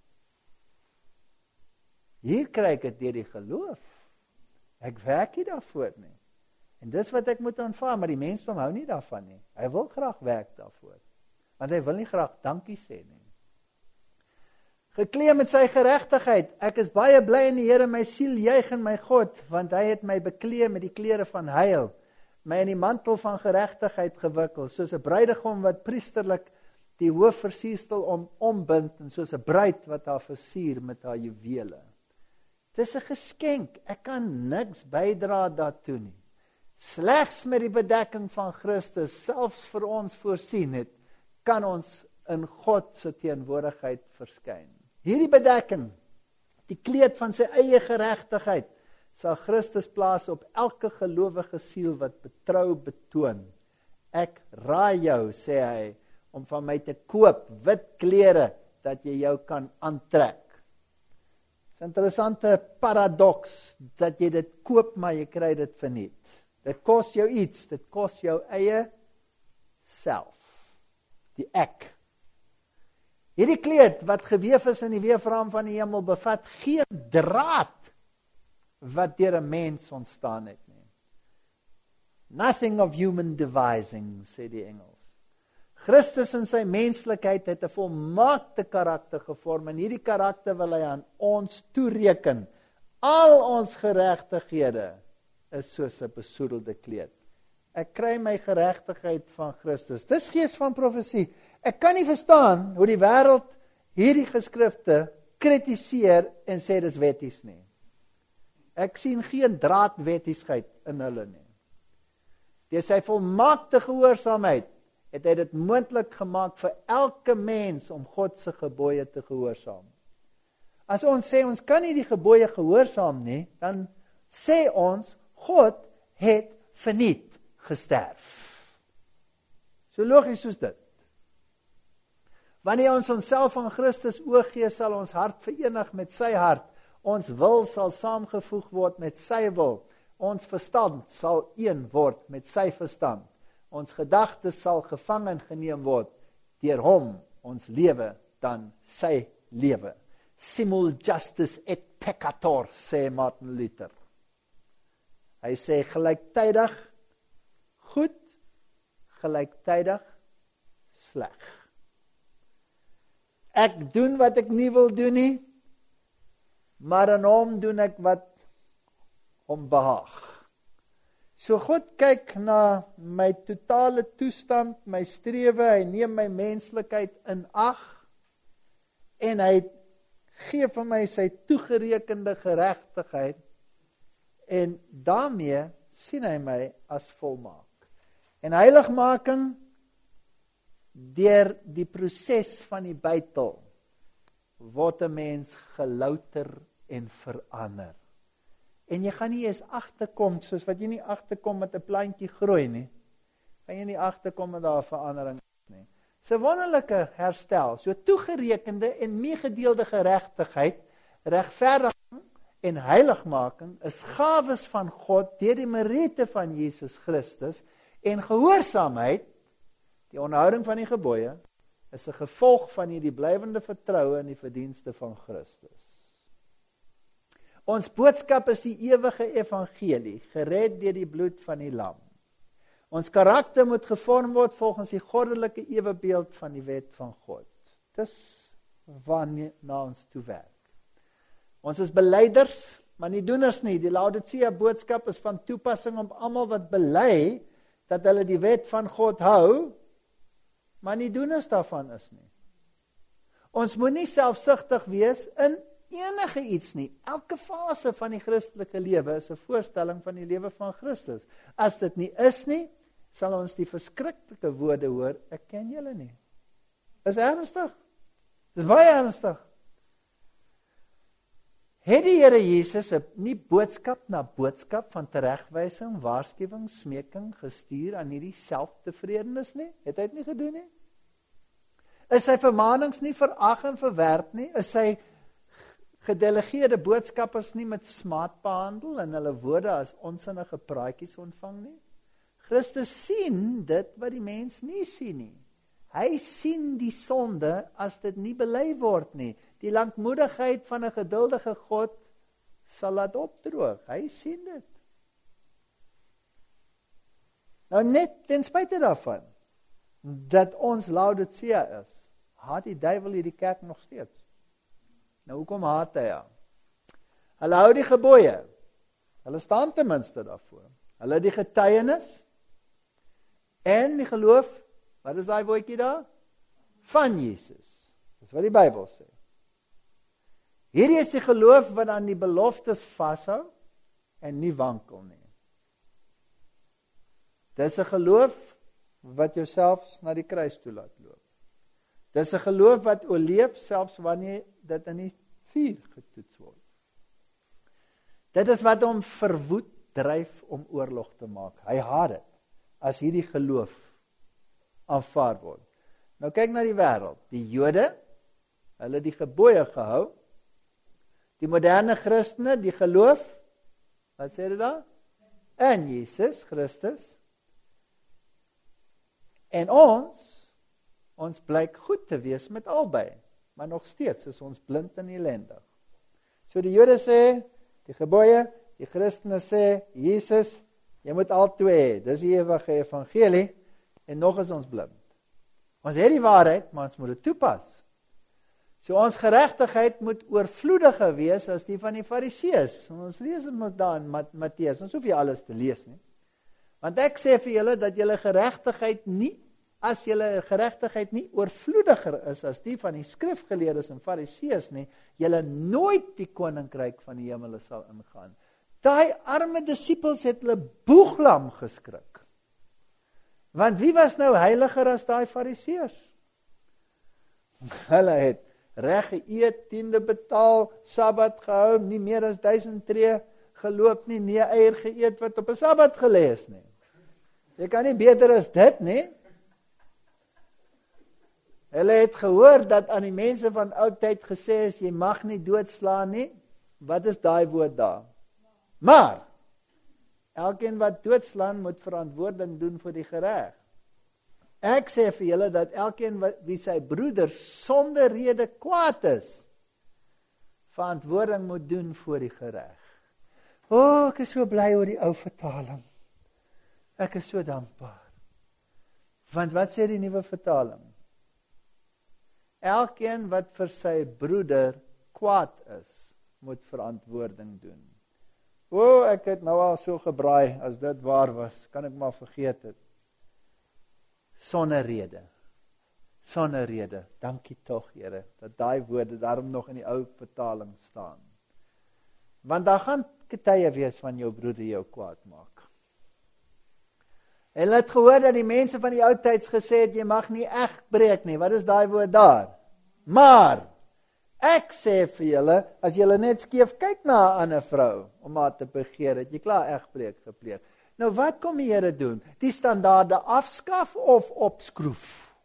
A: Hier kry ek dit deur die geloof. Ek werk nie daarvoor nie. En dis wat ek moet aanvaar, maar die mensdom hou nie daarvan nie. Hy wil graag werk daarvoor. Want hy wil nie graag dankie sê nie. Geklee met sy geregtigheid. Ek is baie bly in die Here, my siel juig in my God, want hy het my beklee met die klere van heil, my in die mantel van geregtigheid gewikkel, soos 'n bruidegom wat priesterlik die hoofversiersel ombind, en soos 'n bruid wat haar versier met haar juwele. Dis 'n geskenk. Ek kan niks bydra daartoe nie. Slegs met die bedekking van Christus, selfs vir ons voorsien het, kan ons in God se teenwoordigheid verskyn. Hierdie bedekking, die kleed van sy eie geregtigheid, sal Christus plaas op elke gelowige siel wat betrou betoon. Ek raai jou, sê hy, om van my te koop wit klere, dat jy jou kan aantrek. Dis 'n interessante paradoks, dat jy dit koop, maar jy kry dit verniet. Dit kos jou iets, dit kos jou eie self, die ek. Hierdie kleed wat geweef is in die weefraam van die hemel bevat geen draad wat deur 'n mens ontstaan het nie. Nothing of human devising, sê die Engels. Christus in sy menslikheid het 'n volmaakte karakter gevorm en hierdie karakter wil hy aan ons toereken. Al ons geregtighede is soos 'n besoedelde kleed. Ek kry my geregtigheid van Christus. Dis gees van profesie. Ek kan nie verstaan hoe die wêreld hierdie geskrifte kritiseer en sê dis wetties nie. Ek sien geen draadwettigheid in hulle nie. Deur sy volmaakte gehoorsaamheid het hy dit moontlik gemaak vir elke mens om God se gebooie te gehoorsaam. As ons sê ons kan nie die gebooie gehoorsaam nie, dan sê ons God het verniet gesterf. So logies soos dit. Wanneer ons onsself aan Christus oorgee, sal ons hart verenig met sy hart. Ons wil sal saamgevoeg word met sy wil. Ons verstand sal een word met sy verstand. Ons gedagtes sal gevangen geneem word deur hom, ons lewe dan sy lewe. Simul justus et peccator, sê Martin Luther. Hy sê gelyktydig goed, gelyktydig sleg. Ek doen wat ek nie wil doen nie, maar in hom doen ek wat hom behaag. So God kyk na my totale toestand, my strewe, hy neem my menslikheid in ag en hy gee vir my sy toegerekende geregtigheid, en daarmee sien hy my as volmaak. En heiligmaking, deur die proses van die bytel, word 'n mens gelouter en verander. En jy gaan nie eens agterkom, soos wat jy nie agterkom met 'n plantjie groei nie, gaan jy nie agterkom met daar verandering nie. So wonderlike herstel, so toegerekende en meegedeelde geregtigheid, regverdiging en heiligmaking is gawes van God deur die meriete van Jesus Christus, en gehoorsaamheid, die onderhouding van die gebooie, is 'n gevolg van hierdie blywende vertroue in die verdienste van Christus. Ons boodskap is die ewige evangelie, gered deur die bloed van die lam. Ons karakter moet gevorm word volgens die goddelike ewebeeld van die wet van God. Dis waarna ons toe werk. Ons is beleiders, maar nie doeners nie. Die Laodicea boodskap is van toepassing op almal wat bely dat hulle die wet van God hou, maar nie doeners daarvan is nie. Ons moet nie selfsugtig wees in enige iets nie. Elke fase van die Christelike lewe is 'n voorstelling van die lewe van Christus. As dit nie is nie, sal ons die verskriklike woorde hoor, ek ken julle nie. Is ernstig. Dis baie ernstig. Het die Here Jesus nie boodskap na boodskap van teregwysing, waarskuwing, smeking gestuur aan hierdie selftevredenes nie? Het hy dit nie gedoen nie? Is sy vermaanings nie verag en verwerp nie? Is sy gedelegeerde boodskappers nie met smaad behandel en hulle woorde as onsinnige praatjies ontvang nie? Christus sien dit wat die mens nie sien nie. Hy sien die sonde as dit nie bely word nie. Die lankmoedigheid van 'n geduldige God sal laat opdroog. Hy sien dit. Nou net ten spyte daarvan dat ons Laodicea is, haat die duiwel hierdie kerk nog steeds. Nou hoekom haat hy? Hulle hou die gebooie. Hulle staan ten minste daarvoor. Hulle die getuienis en die geloof. Wat is daai woordjie daar? Van Jesus. Dis wat die Bybel sê. Hierdie is die geloof wat aan die beloftes vashou en nie wankel nie. Dis 'n geloof wat jouself na die kruis toe laat loop. Dis 'n geloof wat oorleef selfs wanneer dit in die vuur getoets word. Dit is wat hom verwoed dryf om oorlog te maak. Hy haat dit as hierdie geloof aanvaar word. Nou kyk na die wêreld. Die Jode, hulle die gebooie gehou. Die moderne Christene, die geloof, wat sê dit daar? In Jesus Christus. En ons blyk goed te wees met albei, maar nog steeds is ons blind en ellendig. So die Jode sê, die gebooie, die Christene sê, Jesus, jy moet al twee hê. Dis die ewige evangelie, en nog is ons blind. Ons het die waarheid, maar ons moet dit toepas. So ons geregtigheid moet oorvloediger wees as die van die Fariseërs. Ons lees dit daar in Matteus, ons hoef nie alles te lees nie. Want ek sê vir julle dat julle geregtigheid nie, as julle geregtigheid nie oorvloediger is as die van die skrifgeleerdes en Fariseërs nie, julle nooit die koninkryk van die hemele sal ingaan. Daai arme disippels het hulle boeglam geskrik. Want wie was nou heiliger as daai Fariseërs? Hulle het reg geëet, tiende betaal, Sabbat gehou, nie meer as 1000 tree geloop nie, nie eier geëet wat op 'n Sabbat gelê is nie. Jy kan nie beter as dit nie. Hulle het gehoor dat aan die mense van oud tyd gesê is, jy mag nie doodslaan nie. Wat is daai woord daar? Maar elkeen wat doodslaan moet verantwoording doen vir die gereg. Ek sê vir julle dat elkeen wie sy broeder sonder rede kwaad is, verantwoording moet doen voor die gereg. Ek is so bly oor die ou vertaling. Ek is so dankbaar. Want wat sê die nuwe vertaling? Elkeen wat vir sy broeder kwaad is, moet verantwoording doen. Ek het nou al so gebraai, as dit waar was, kan ek maar vergeet het. Sonder rede. sonder rede. Dankie tog, Here, dat daai woorde daarom nog in die ou vertaling staan. Want daar gaan tye wees van jou broeder jou kwaad maak. En hulle het gehoor dat die mense van die ou tyds gesê het, jy mag nie eg breek nie. Wat is daai woord daar? Maar, ek sê vir julle, as julle net skeef kyk na 'n ander vrou, om haar te begeer, het jy klaar egbreek gepleeg. Nou wat kom die Here doen? Die standaarde afskaf of opskroef?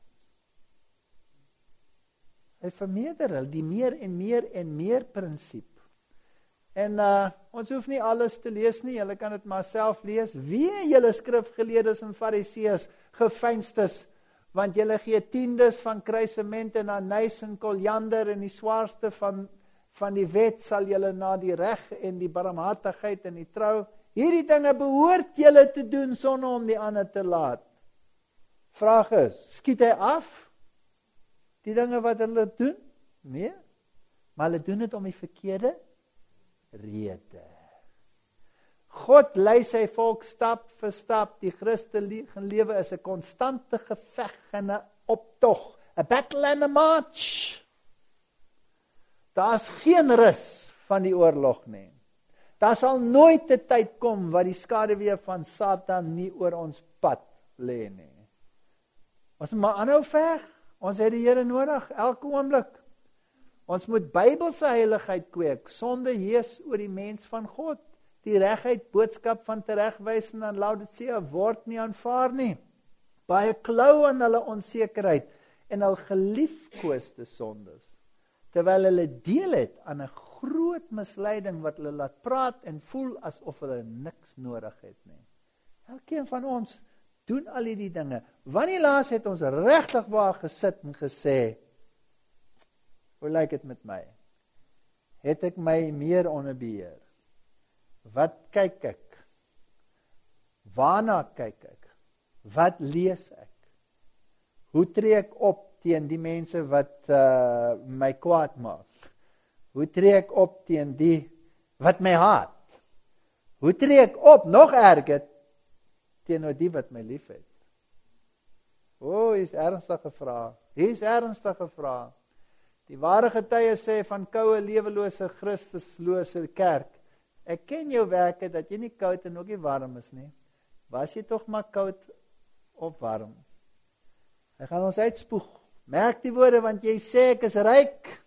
A: Hy vermeerder hulle, die meer en meer prinsip. En ons hoef nie alles te lees nie, julle kan dit maar self lees. Wee julle skrifgeleerdes en fariseërs, geveinstes, want julle gee tiendes van kruisement en anys en koljander en die swaarste van die wet sal julle na die reg en die barmhartigheid en die trou. Hierdie dinge behoort julle te doen sonder om die ander te laat. Vraag is, skiet hy af die dinge wat hulle doen? Nee, maar hulle doen dit om die verkeerde rede. God lei sy volk stap vir stap. Die Christelike lewe is 'n konstante geveg en 'n optog, 'n battle and a march. Daar's geen rus van die oorlog nie. Daar sal nooit 'n tyd kom wat die skaduwee van Satan nie oor ons pad lê nie. Ons moet maar aanhou veg. Ons het die Here nodig elke oomblik. Ons moet Bybelse heiligheid kweek, sonde heers oor die mens van God. Die regheid boodskap van teregwysing aan Laodicea word nie aanvaar nie. Baie klou aan hulle onsekerheid en hul geliefkoeste sondes, terwyl hulle deel het aan 'n groot misleiding wat hulle laat praat en voel asof hulle niks nodig het nie. Elkeen van ons doen al hierdie dinge. Wanneer laas het ons regtig waar gesit en gesê, hoe lyk dit met my? Het ek my meer onder beheer? Wat kyk ek? Waarna kyk ek? Wat lees ek? Hoe tree ek op teen die mense wat my kwaad maak? Hoe tree ek op teen die wat my haat? Hoe tree ek op, nog erger, teenoor die wat my lief het? Hier is ernstige vraag. Hier is ernstige vraag. Die ware getuie sê van koue, lewelose, Christuslose kerk, ek ken jou werke dat jy nie koud en ook nie warm is nie. Was jy tog maar koud of warm? Hy gaan ons uitspoeg. Merk die woorde, want jy sê ek is ryk.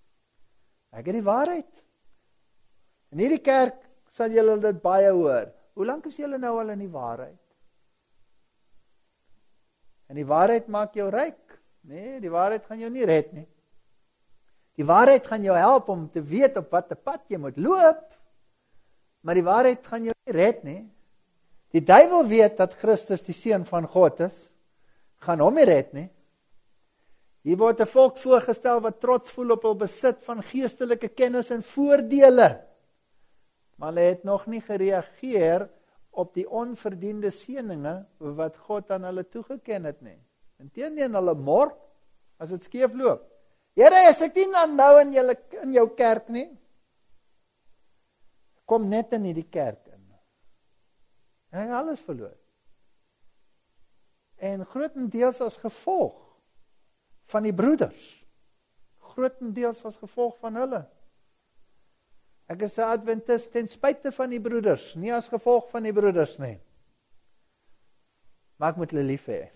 A: Ek het die waarheid. In hierdie kerk sal julle dit baie hoor. Hoe lank is julle nou al in die waarheid? En die waarheid maak jou ryk? Nee, die waarheid gaan jou nie red nie. Die waarheid gaan jou help om te weet op watter pad jy moet loop, maar die waarheid gaan jou nie red nie. Die duiwel weet dat Christus die seun van God is, gaan hom nie red nie. Hier word 'n volk voorgestel wat trots voel op hul besit van geestelike kennis en voordele, maar hulle het nog nie gereageer op die onverdiende seëninge wat God aan hulle toegeken het nie. Inteendeel, hulle mor as dit skeef loop. Here, is ek nie nou in jou kerk nie? Kom net in hierdie kerk in. En hy het alles verloor. En grootendeels as gevolg van die broeders. Grootendeels as gevolg van hulle. Ek is 'n Adventist ten spyte van die broeders, nie as gevolg van die broeders nie. Maar ek moet hulle lief hê.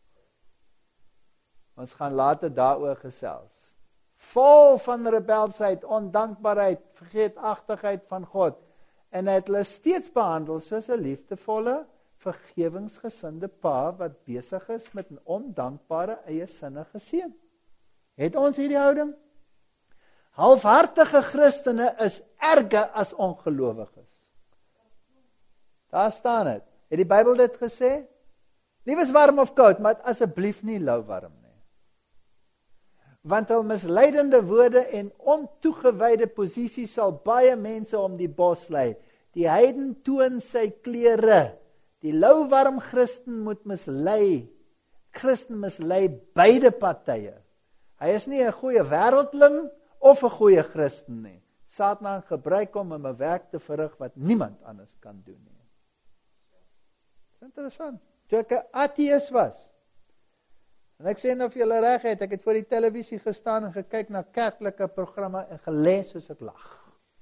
A: Ons gaan later daaroor gesels. Vol van rebelsheid, ondankbaarheid, vergeetachtigheid van God. En hy het hulle steeds behandel soos 'n liefdevolle, vergewingsgesinde pa wat besig is met 'n ondankbare eiesinnige seun. Het ons hierdie houding? Halfhartige Christene is erger as ongelowiges. Daar staan dit. Het die Bybel dit gesê? Liefes warm of koud, maar asseblief nie lauwarm nie. Want hul misleidende woorde en ontoegewyde posisie sal baie mense om die bos lei. Die heiden toon sy klere. Die lauwarm Christen moet mislei. Christen mislei beide partye. Hy is nie 'n goeie wêreldling of 'n goeie Christen nie. Satan gebruik hom om 'n werk te verrig wat niemand anders kan doen nie. Interessant. Toe ek 'n ateïs was, En ek sê nou vir julle regheid, ek het voor die televisie gestaan en gekyk na kerklike programme en gelees soos ek lag.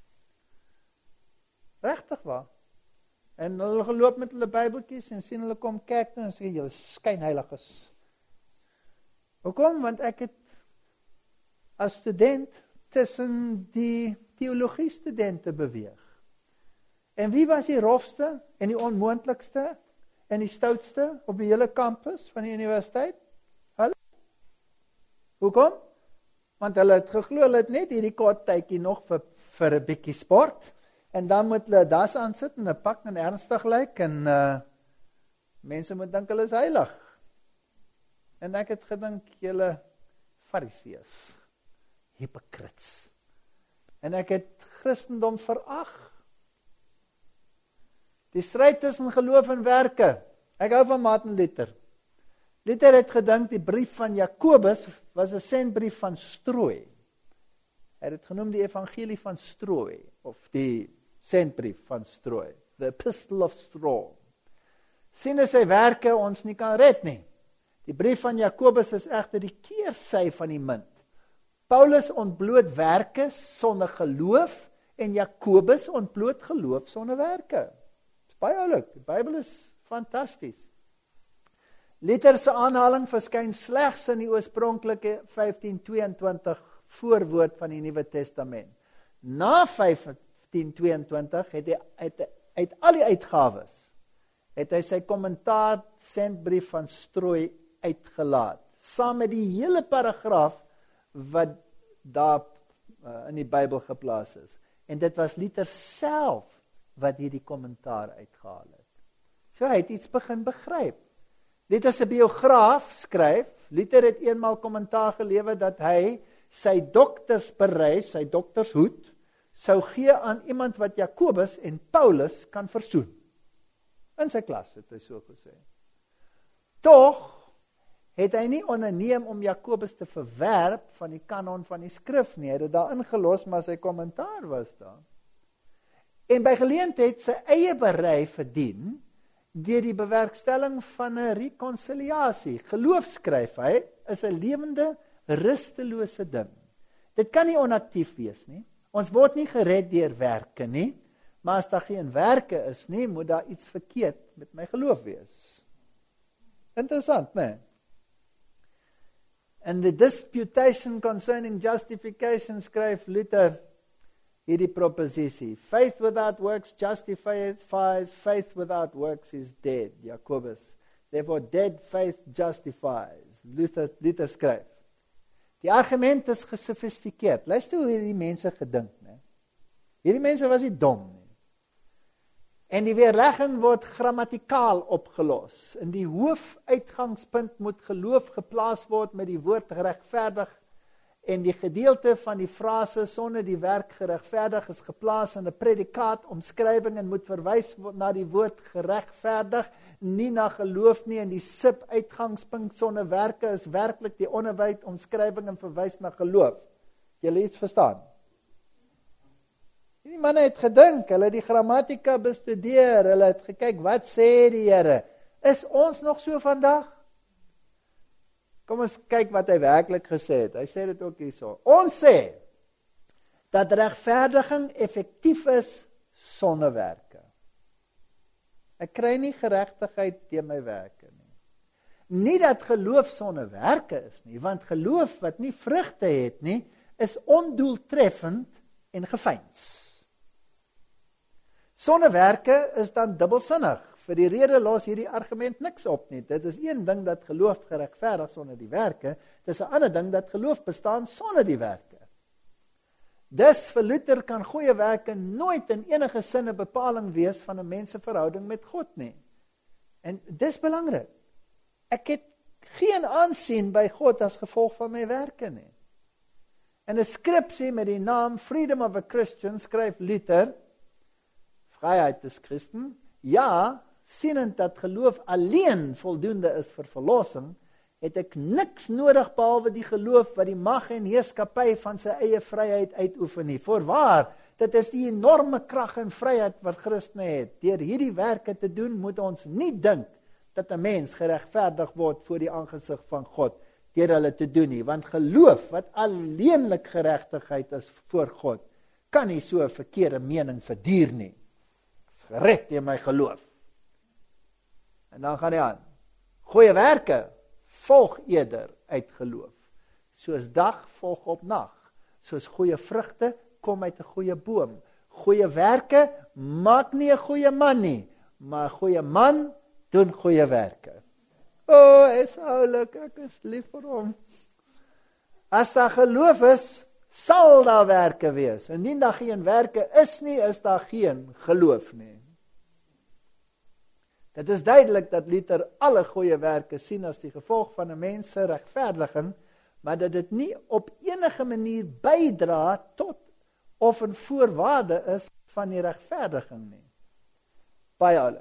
A: Regtig waar. En hulle geloop met hulle Bybeltjies en sien hulle kom kerk toe en sê julle skynheiliges. Hoekom? Want ek het as student tussen die teologie studente beweeg. En wie was die rofste en die onmoontlikste en die stoutste op die hele kampus van die universiteit? Hulle. Hoekom? Want hulle het geglo, hulle het net hierdie kort tydjie nog vir 'n bietjie sport, en dan moet hulle das aansit en 'n pak en ernstig lyk, en mense moet dink hulle is heilig. En ek het gedink, julle fariseërs, hypocrites. En ek het Christendom verag. Die stryd tussen geloof en werke. Ek hou van Martin Luther. Luther het gedink die brief van Jakobus was 'n sendbrief van strooi. Hy het dit genoem die evangelie van strooi, of die sendbrief van strooi, the epistle of straw. Sien as sy werke ons nie kan red nie. Die brief van Jakobus is egter die keersy van die munt. Paulus ontbloot werke sonder geloof, en Jakobus ontbloot geloof sonder werke. Dit is baie oulik, die Bybel is fantasties. Luther se aanhaling verskyn slegs in die oorspronklike 1522 voorwoord van die Nuwe Testament. Na 1522 het hy uit al die uitgawes het hy sy kommentaar sendbrief van strooi uitgelaat, saam met die hele paragraaf wat daar in die Bybel geplaas is. En dit was Luther self wat hierdie kommentaar uitgehaal het. So hy het iets begin begryp. Luther se biograaf skryf, Luther het eenmaal kommentaar gelewer dat hy sy doktersbereis, sy doktershoed, sou gee aan iemand wat Jakobus en Paulus kan versoen. In sy klas het hy so gesê. Tog het hy nie onderneem om Jakobus te verwerp van die kanon van die skrif nie. Hy het dit daar ingelos, maar sy kommentaar was daar. En by geleentheid sy eie berei verdien deur die bewerkstelling van 'n rekonsiliasie. Geloof, skryf hy, is 'n lewende, rustelose ding. Dit kan nie onaktief wees nie. Ons word nie gered deur werke nie, maar as daar geen werke is nie, moet daar iets verkeerd met my geloof wees. Interessant, né? In the Disputation Concerning Justification skryf Luther hierdie proposisie: Faith without works justifies, faith without works is dead. Jakobus. Therefore dead faith justifies. Luther skryf. Die argument is gesofistikeerd. Luister hoe hierdie mense gedink, né? Hierdie mense was nie dom nie. En die weerlegging word grammatikaal opgelos. In die hoofuitgangspunt moet geloof geplaas word met die woord geregverdig, en die gedeelte van die frase sonder die werk geregverdig is geplaas in 'n predikaat omskrywing en moet verwys na die woord geregverdig, nie na geloof nie, en die subuitgangspunt sonder werke is werklik die onderwyd omskrywing en verwys na geloof. Julle iets verstaan? Die manne het gedink, hulle het die grammatika bestudeer, hulle het gekyk, wat sê die Here? Is ons nog so vandag? Kom ons kyk wat hy werklik gesê het. Hy sê dit ook hierso. Ons sê dat regverdiging effektief is sonder werke. Ek kry nie geregtigheid deur my werke nie. Nie dat geloof sonder werke is nie, want geloof wat nie vrugte het nie, is ondoeltreffend en gefeins. Sonder werke is dan dubbelsinnig. Vir die rede los hierdie argument niks op nie. Dit is een ding dat geloof geregverdig sonder die werke, dit is 'n ander ding dat geloof bestaan sonder die werke. Dus vir Luther kan goeie werke nooit in enige sin 'n bepaling wees van 'n mens se verhouding met God nie. En dis belangrik. Ek het geen aansien by God as gevolg van my werke nie. In 'n skripsie met die naam Freedom of a Christian skryf Luther, Vryheid des Christen, ja, sienend dat geloof alleen voldoende is vir verlossing, het ek niks nodig behalwe die geloof wat die mag en heerskappy van sy eie vryheid uitoefen nie. Voorwaar, dit is die enorme krag en vryheid wat Christene het. Deur hierdie werke te doen, moet ons nie dink dat 'n mens geregverdig word voor die aangesig van God deur hulle te doen nie, want geloof wat alleenlik geregtigheid is voor God, kan nie so 'n verkeerde mening verduur nie. Is gered deur my geloof. En dan gaan hy aan. Goeie werke volg eerder uit geloof. Soos dag volg op nag. Soos goeie vrugte kom uit 'n goeie boom. Goeie werke maak nie 'n goeie man nie, maar 'n goeie man doen goeie werke. O, is oulik, ek is lief vir hom. As daar geloof is, sal daar werke wees. Indien daar geen werke is nie, is daar geen geloof nie. Dit is duidelik dat Luther alle goeie werke sien as die gevolg van 'n mens se regverdiging, maar dat dit nie op enige manier bydra tot of 'n voorwaarde is van die regverdiging nie. Baie oulik.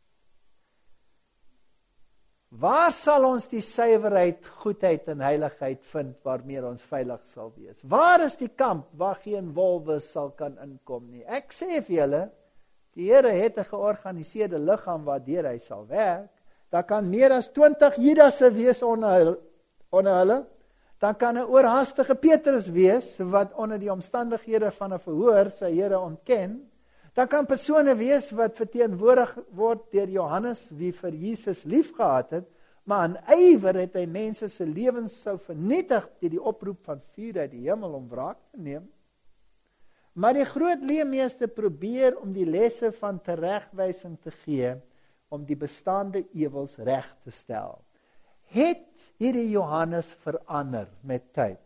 A: Waar sal ons die suiwerheid, goedheid en heiligheid vind waarmee ons veilig sal wees? Waar is die kamp waar geen wolwe sal kan inkom nie? Ek sê vir julle, die Here het 'n georganiseerde liggaam waardeur hy sal werk. Daar kan meer as 20 Judasse wees onder hulle. Dan kan 'n oorhaastige Petrus wees wat onder die omstandighede van 'n verhoor sy Here ontken. Dan kan persone wees wat verteenwoordig word deur Johannes, wie vir Jesus liefgehad het, maar in ywer het hy mense se lewens sou vernietig deur die oproep van vuur uit die hemel om wraak te neem. Maar die groot leermeester probeer om die lesse van teregwysing te gee, om die bestaande ewels reg te stel. Het hierdie Johannes verander met tyd?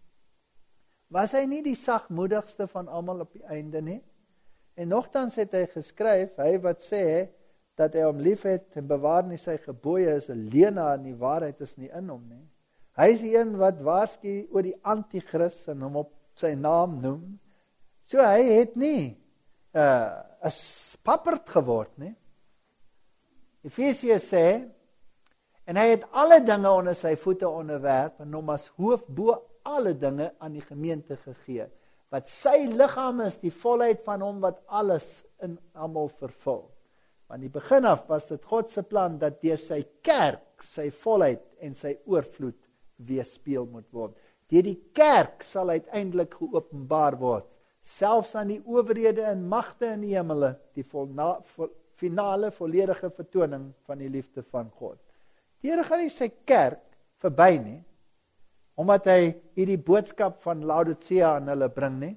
A: Was hy nie die sagmoedigste van almal op die einde nie? En nogtans het hy geskryf, hy wat sê dat hy hom liefhet en bewaar nie sy gebooie, is 'n leienaar en die waarheid is nie in hom nie. Hy is die een wat waarsku oor die anti-kris en hom op sy naam noem. So hy het nie 'n papperd geword nie. Efesiërs sê, en hy het alle dinge onder sy voete onderwerp en hom as hoof bo alle dinge aan die gemeente gegee, wat sy liggaam is, die volheid van hom wat alles in almal vervul. Van die begin af was dit God se plan dat deur sy kerk sy volheid en sy oorvloed weerspieël moet word. Deur die kerk sal uiteindelik geopenbaar word, selfs aan die owerhede en magte in die hemele, die finale volledige vertoning van die liefde van God. Die Here gaan nie sy kerk verby nie, omdat hy hierdie boodskap van Laodicea aan hulle bring nie.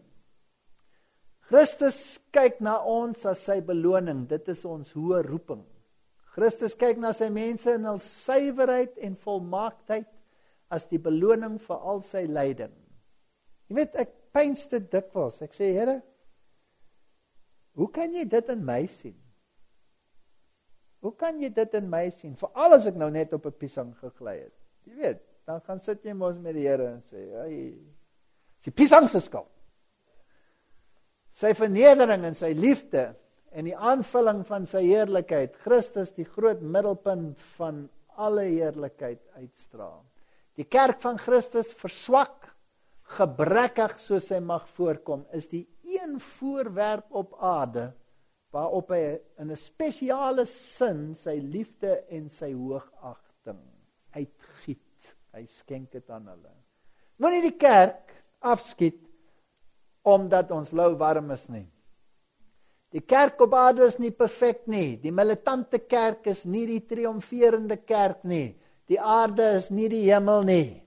A: Christus kyk na ons as sy beloning, dit is ons hoë roeping. Christus kyk na sy mense in hul suiwerheid en volmaaktheid as die beloning vir al sy lyding. Jy weet, ek pyns dit dikwels. Ek sê, Here, hoe kan jy dit in my sien? Hoe kan jy dit in my sien? Veral as ek nou net op 'n piesang gegly het. Jy weet, dan gaan sit jy mos met die Here en sê, "Ai, sy piesang se skuld." Sy vernedering en sy liefde en die aanvulling van sy heerlikheid, Christus die groot middelpunt van alle heerlikheid uitstraal. Die kerk van Christus verswak, gebrekkig soos hy mag voorkom, is die een voorwerp op aarde waarop hy in 'n spesiale sin sy liefde en sy hoogagting uitgiet. Hy skenk dit aan hulle. Moenie die kerk afskiet omdat ons lou warm is nie. Die kerk op aarde is nie perfek nie. Die militante kerk is nie die triomferende kerk nie. Die aarde is nie die hemel nie.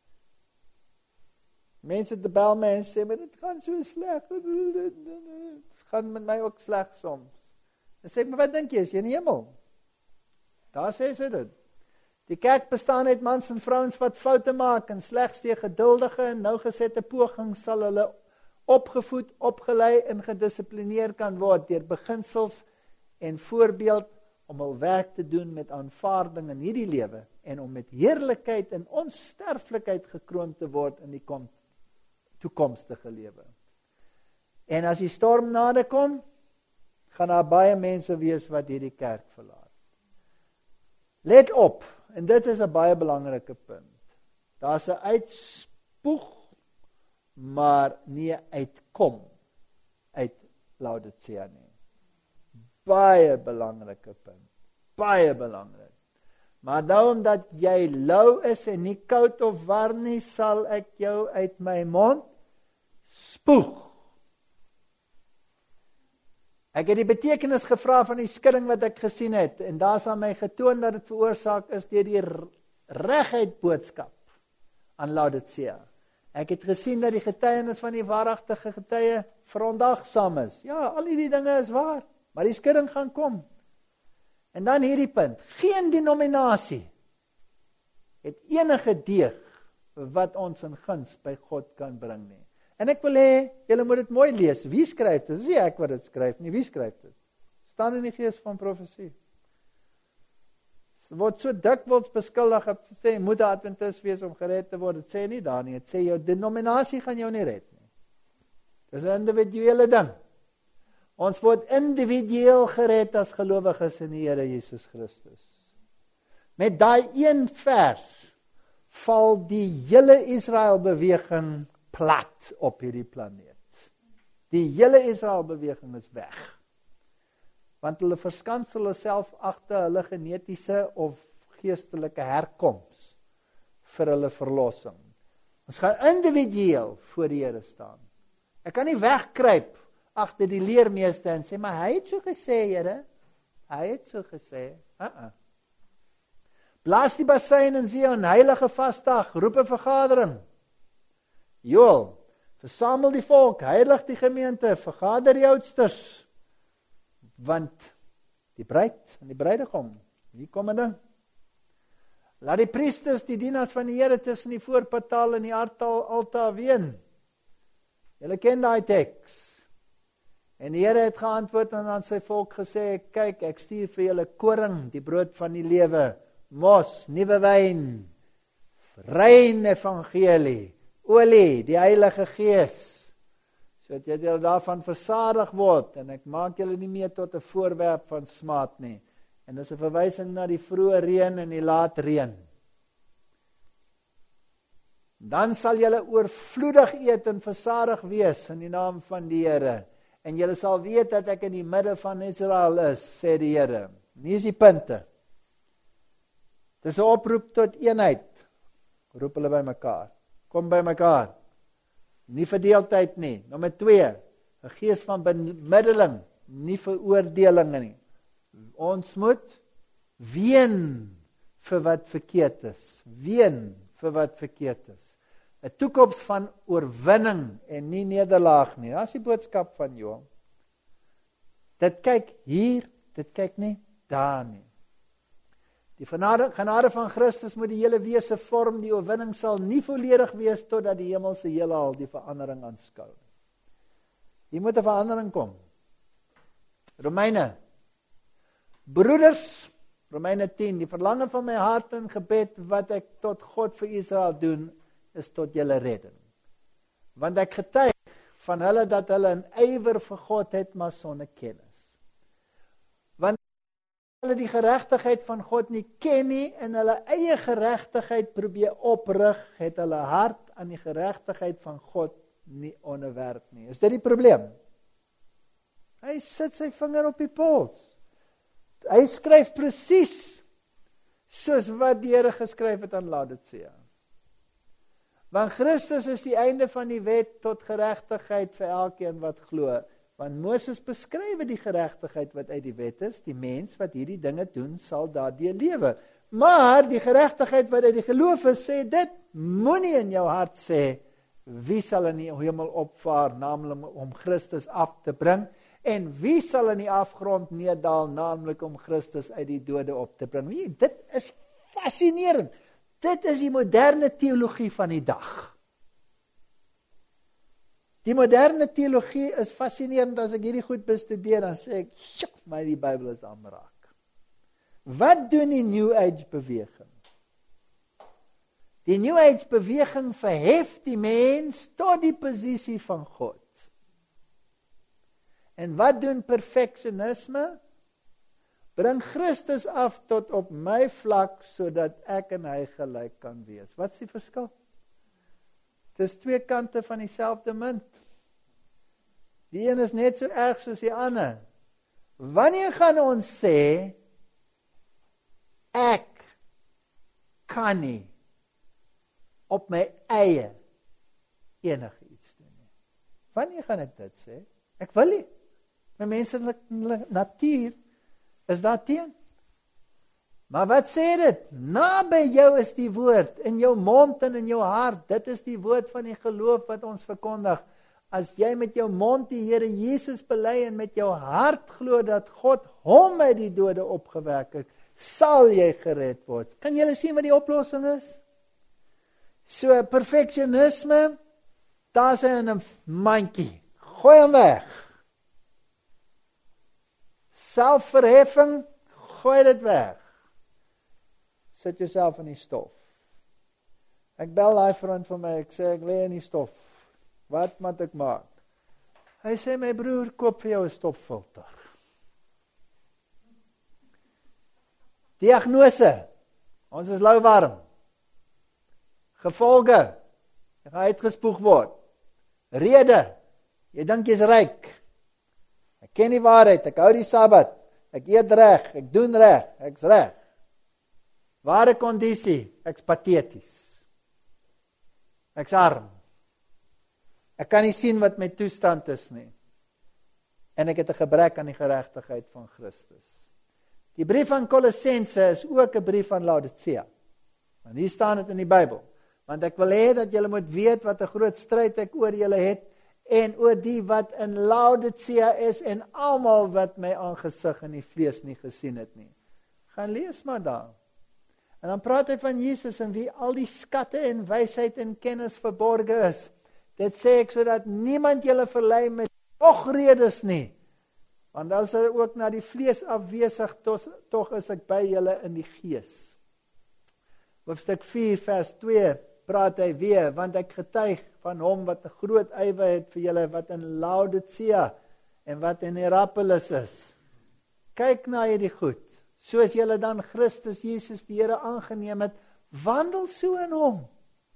A: Mense te bel my en sê, maar dit gaan so sleg. Dit gaan met my ook sleg soms. Dan sê ek, maar wat dink jy, is jy in die hemel? Daar sê sy dit. Die kerk bestaan uit mans en vrouens wat foute maak en slegs deur geduldige en nougesette pogings sal hulle opgevoed, opgelei en gedissiplineer kan word deur beginsels en voorbeeld om hul werk te doen met aanvaarding in hierdie lewe en om met heerlikheid en onsterflikheid gekroon te word in die toekomstige lewe. En as die storm nader kom, gaan daar baie mense wees wat hierdie kerk verlaat. Let op, en dit is 'n baie belangrike punt. Daar's 'n uitspoeg, maar nie uitkom uit Laodicea nie. Baie belangrike punt. Baie belangrik. Maar nou omdat jy lou is en nie koud of warm nie, sal ek jou uit my mond spoeg. Ek het die betekenis gevra van die skudding wat ek gesien het, en daar is aan my getoon dat dit veroorsaak is deur die reguit boodskap aan Laodicea. Ek het gesien dat die getuienis van die waaragtige getuie veronagsaam is. Ja, al die dinge is waar, maar die skudding gaan kom. En dan hierdie punt, geen denominasie het enige deeg wat ons in guns by God kan bring nie. En ek wil hê, julle moet dit mooi lees. Wie skryf dit? Dis nie ek wat dit skryf nie, wie skryf dit? Staan in die gees van profesie. Word so dikwels beskuldig op te sê, moet 'n Adventis wees om gered te word. Dit sê nie daar nie, dit sê jou denominasie gaan jou nie red nie. Dis 'n individuele ding. Ons word individueel gered as gelowiges in die Here Jesus Christus. Met daai een vers val die hele Israel beweging plat op hierdie planeet. Die hele Israel beweging is weg. Want hulle verskans hulle self agter hulle genetiese of geestelike herkoms vir hulle verlossing. Ons gaan individueel voor die Here staan. Ek kan nie wegkruip agter die leermeester en sê, maar hy het so gesê, Here. Hy het so gesê. Blaas die bassein in Zion, heilige vasdag, roep 'n vergadering. Joel, versamel die volk, heilig die gemeente, vergader die oudsters. Want die bruid en die bruidegom, wie kom en ding? Laat die priesters, die dienaars van die Here tussen die voorportaal en die altaar ween. Julle ken daai teks. En die Here het geantwoord en aan sy volk gesê, kyk, ek stuur vir julle koring, die brood van die lewe, mos, nuwe wyn, rein evangelie, olie, die Heilige Gees, sodat julle daarvan versadig word, en ek maak julle nie meer tot 'n voorwerp van smaad nie. En dis 'n verwysing na die vroeë reën en die laat reën. Dan sal julle oorvloedig eet en versadig wees in die naam van die Here. En julle sal weet dat ek in die midde van Israel is, sê die Here. Nie is die punte. Dis 'n oproep tot eenheid. Roep hulle by mekaar. Kom by mekaar. Nie verdeeldheid nie. Nommer 2, 'n gees van bemiddeling, nie veroordeling nie. Ons moet ween vir wat verkeerd is. Ween vir wat verkeerd is. 'n Toekoms van oorwinning en nie nederlaag nie. Dis die boodskap van Joel. Dit kyk hier, dit kyk nie daar nie. Die genade van Christus moet die hele wese vorm, die oorwinning sal nie volledig wees totdat die hemelse heelal die verandering aanskou. Hier moet 'n verandering kom. Romeine. Broeders, Romeine 10, die verlange van my hart en gebed wat ek tot God vir Israel doen, is tot julle redding. Want ek getuig van hulle dat hulle 'n ywer vir God het, maar sonder kennis. Want hulle die geregtigheid van God nie ken nie, en hulle eie geregtigheid probeer oprig, het hulle hart aan die geregtigheid van God nie onderwerp nie. Is dit die probleem? Hy sit sy vinger op die pols. Hy skryf presies soos wat die Here geskryf het aan Laodicea. Want Christus is die einde van die wet tot geregtigheid vir elkeen wat glo. Want Moses beskryf die geregtigheid wat uit die wet is, die mens wat hierdie dinge doen, sal daardeur lewe. Maar die geregtigheid wat uit die geloof is, sê dit, moenie in jou hart sê, wie sal in die hemel opvaar, naamlik om Christus af te bring, en wie sal in die afgrond neerdal, naamlik om Christus uit die dode op te bring. Dit is fascinerend. Dit is die moderne teologie van die dag. Die moderne teologie is fascinerend. As ek hierdie goed bestudeer, dan sê ek, maar die Bybel is dan raak. Wat doen die New Age beweging? Die New Age beweging verhef die mens tot die posisie van God. En wat doen perfeksionisme? Bring Christus af tot op my vlak, sodat ek en hy gelyk kan wees. Wat is die verskil? Dit is twee kante van dieselfde munt. Die een is net so erg soos die ander. Wanneer gaan ons sê, ek kan nie op my eie enige iets doen nie. Wanneer gaan ek dit sê? Ek wil nie. My menslike natuur is daar teen. Maar wat sê dit? Naby jou is die woord, in jou mond en in jou hart. Dit is die woord van die geloof wat ons verkondig. As jy met jou mond die Here Jesus bely en met jou hart glo dat God hom uit die dode opgewek het, sal jy gered word. Kan julle sien wat die oplossing is? So perfeksionisme, daar is hy in 'n mandjie. Gooi hom weg. Selfverheffing, gooi dit weg. Sit jouself in die stof. Ek bel daai vriend van my, ek sê ek lê in die stof. Wat moet ek maak? Hy sê my broer, koop vir jou 'n stoffilter. Diagnose. Ons is lou warm. Gevolge. Jy gaan uitgespoeg word. Rede. Jy dink jy's ryk. Ek ken die waarheid, ek hou die Sabbat. Ek eet reg, ek doen reg, ek's reg. Ware kondisie, ek's pateties. Ek's arm. Ek kan nie sien wat my toestand is nie. En ek het 'n gebrek aan die geregtigheid van Christus. Die brief aan Kolossense is ook 'n brief aan Laodicea. Want hier staan dit in die Bybel. Want ek wil hê dat julle moet weet wat 'n groot stryd ek oor julle het en oor die wat in Laodicea is en almal wat my aangesig in die vlees nie gesien het nie. Gaan lees maar daar. En dan praat hy van Jesus en wie al die skatte en wysheid en kennis verborge is. Dit sê ek sodat niemand julle verlei met ogredes nie. Want as hy ook na die vlees afwesig, tog is ek by julle in die gees. Hoofstuk 4 vers 2 praat hy weer, want ek getuig van hom wat 'n groot ywer het vir julle wat in Laodicea en wat in Hierapolis is. Kyk na hierdie goed. Soos julle dan Christus Jesus die Here aangeneem het, wandel so in hom.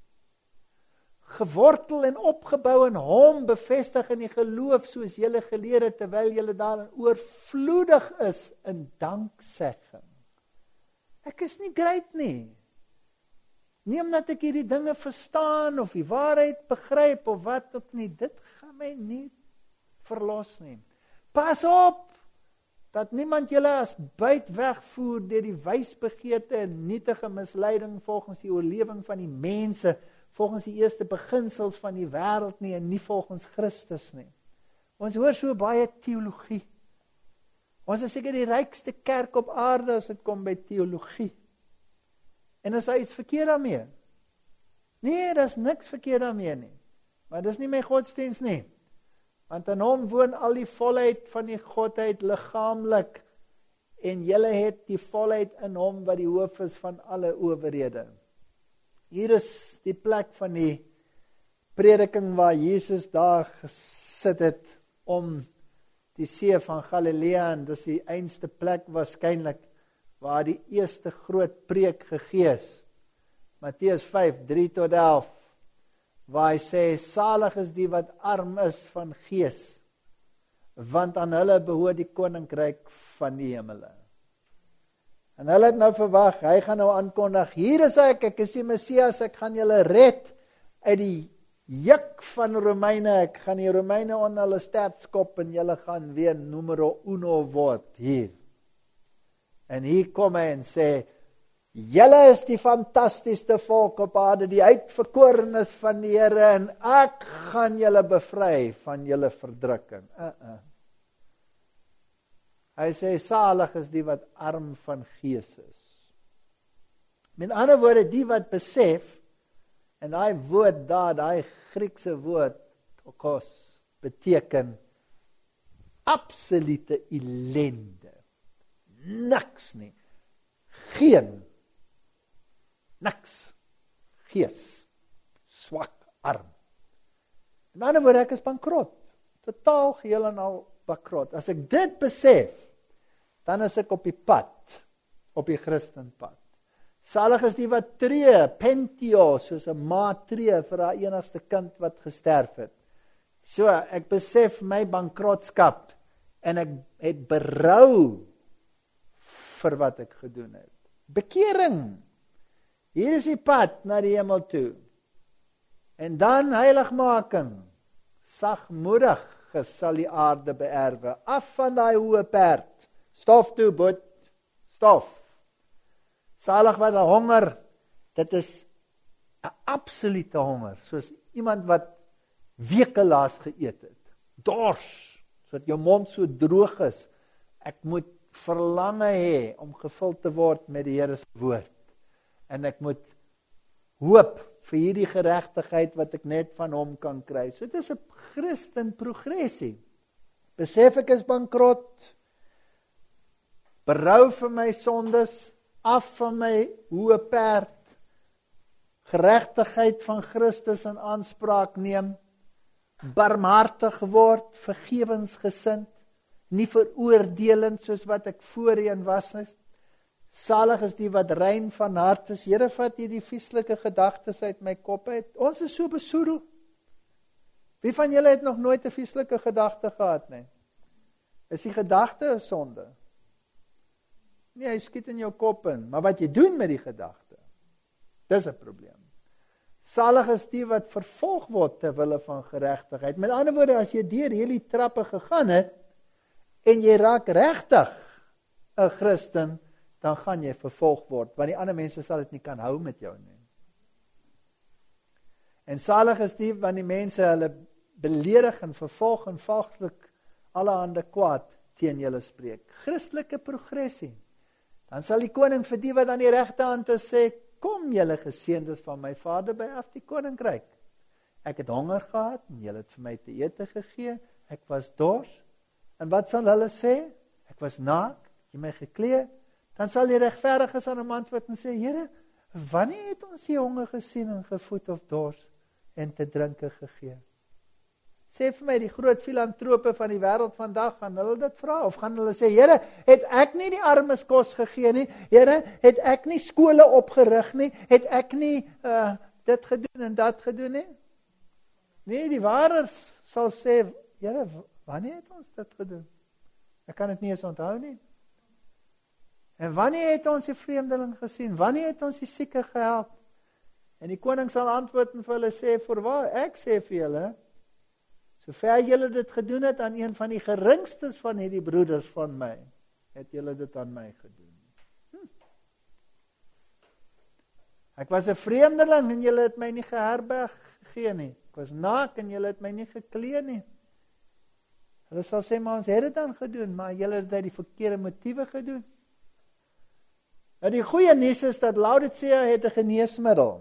A: Gewortel en opgebou in hom, bevestig in die geloof soos julle geleer het, terwyl julle daarin oorvloedig is in danksegging. Ek is nie great nie. Nie omdat ek hierdie dinge verstaan of die waarheid begryp of wat ook nie, dit gaan my nie verlos nie. Pas op dat niemand julle as buit wegvoer deur die wysbegeerte en nietige misleiding volgens die oorlewing van die mense, volgens die eerste beginsels van die wêreld nie en nie volgens Christus nie. Ons hoor so baie teologie. Ons is seker die rykste kerk op aarde as dit kom by teologie. En is daar iets verkeerd daarmee? Nee, daar is niks verkeerd daarmee nie. Maar dis nie my godsdiens nie. Want in hom woon al die volheid van die Godheid liggaamlik. En julle het die volheid in hom wat die hoof is van alle owerhede. Hier is die plek van die prediking waar Jesus daar gesit het om die see van Galilea, en dis die einste plek waarskynlik waar die eerste groot preek gegee is. Matteus 5, 3-11, waar hy sê, salig is die wat arm is van gees, want aan hulle behoort die koninkryk van die hemele. En hulle het nou verwag, hy gaan nou aankondig, hier is ek is die Messias, ek gaan julle red uit die juk van Romeine, ek gaan die Romeine onder hulle stert skop, en julle gaan weer numero uno word hier. En hier kom hy en sê, julle is die fantastieste volk op aarde, die uitverkorenes van die Here, en ek gaan julle bevry van julle verdrukking. Hy sê, salig is die wat arm van gees is. Met ander woorde, die wat besef, en daai woord daar, daai Griekse woord, tokos, beteken absolute ellende. Niks nie. Niks. Gees. Swak, arm. In ander woorde, ek is bankrot. Totaal geheel en al bankrot. As ek dit besef, dan is ek op die pad, op die Christenpad. Salig is die wat tree, pentio, soos 'n ma tree vir haar enigste kind wat gesterf het. So, ek besef my bankrotskap, en ek het berou vir wat ek gedoen het. Bekering. Hier is die pad na die hemel toe. En dan heiligmaking. Sagmoedig sal die aarde beerwe. Af van daai hoë perd. Stof toe, boet. Stof. Salig wat honger. Dit is 'n absolute honger. Soos iemand wat weke laas geëet het. Dors. Sodat jou mond so droog is. Ek moet verlange hê om gevul te word met die Here se woord. En ek moet hoop vir hierdie geregtigheid wat ek net van hom kan kry. So dit is 'n Christen progressie. Besef ek is bankrot. Berou vir my sondes, af van my hoë perd. Geregtigheid van Christus in aanspraak neem. Barmhartig word, vergewensgesind, nie veroordelend soos wat ek voorheen was nie. Salig is die wat rein van hart is. Here, vat hierdie vieslike gedagtes uit my kop uit. Ons is so besoedel. Wie van julle het nog nooit 'n vieslike gedagte gehad nie? Is die gedagte 'n sonde? Nee, hy skiet in jou kop in, maar wat jy doen met die gedagte, dis 'n probleem. Salig is die wat vervolg word ter wille van geregtigheid. Met ander woorde, as jy deur hierdie trappe gegaan het en jy raak regtig 'n Christen, dan gaan jy vervolg word, want die ander mense sal dit nie kan hou met jou nie. En salig is die, want die mense hulle beledig en vervolg en valslik allerhande kwaad teen julle spreek. Christelike progressie. Dan sal die koning vir die wat aan die regterhand is sê, kom julle geseëndes van my Vader by af die koninkryk. Ek het honger gehad en julle het vir my te ete gegee. Ek was dors. En wat sal hulle sê? Ek was naak, het jy my geklee? Dan sal die regverdiges aan hom antwoord en sê, Here, wanneer het ons die honger gesien en gevoed of dors en te drinke gegee? Sê vir my, die groot filantrope van die wêreld vandag, gaan hulle dit vra? Of gaan hulle sê, Here, het ek nie die armes kos gegee nie? Here, het ek nie skole opgerig nie? Het ek nie dit gedoen en dat gedoen nie? Nee, die waarers sal sê, Here, wanneer het ons dit gedoen? Ek kan dit nie eens onthou nie. En wanneer het ons die vreemdeling gesien? Wanneer het ons die sieke gehelp? En die koning sal antwoord en vir hulle sê, voorwaar, ek sê vir julle, sover julle dit gedoen het aan een van die geringstes van hierdie broeders van my, het julle dit aan my gedoen. Ek was 'n vreemdeling en julle het my nie geherberg gegee nie. Ek was naak en julle het my nie geklee nie. Hulle sal sê, maar ons het dit dan gedoen, maar julle het uit die verkeerde motiewe gedoen. Nou die goeie nuus is dat Laodicea het 'n geneesmiddel.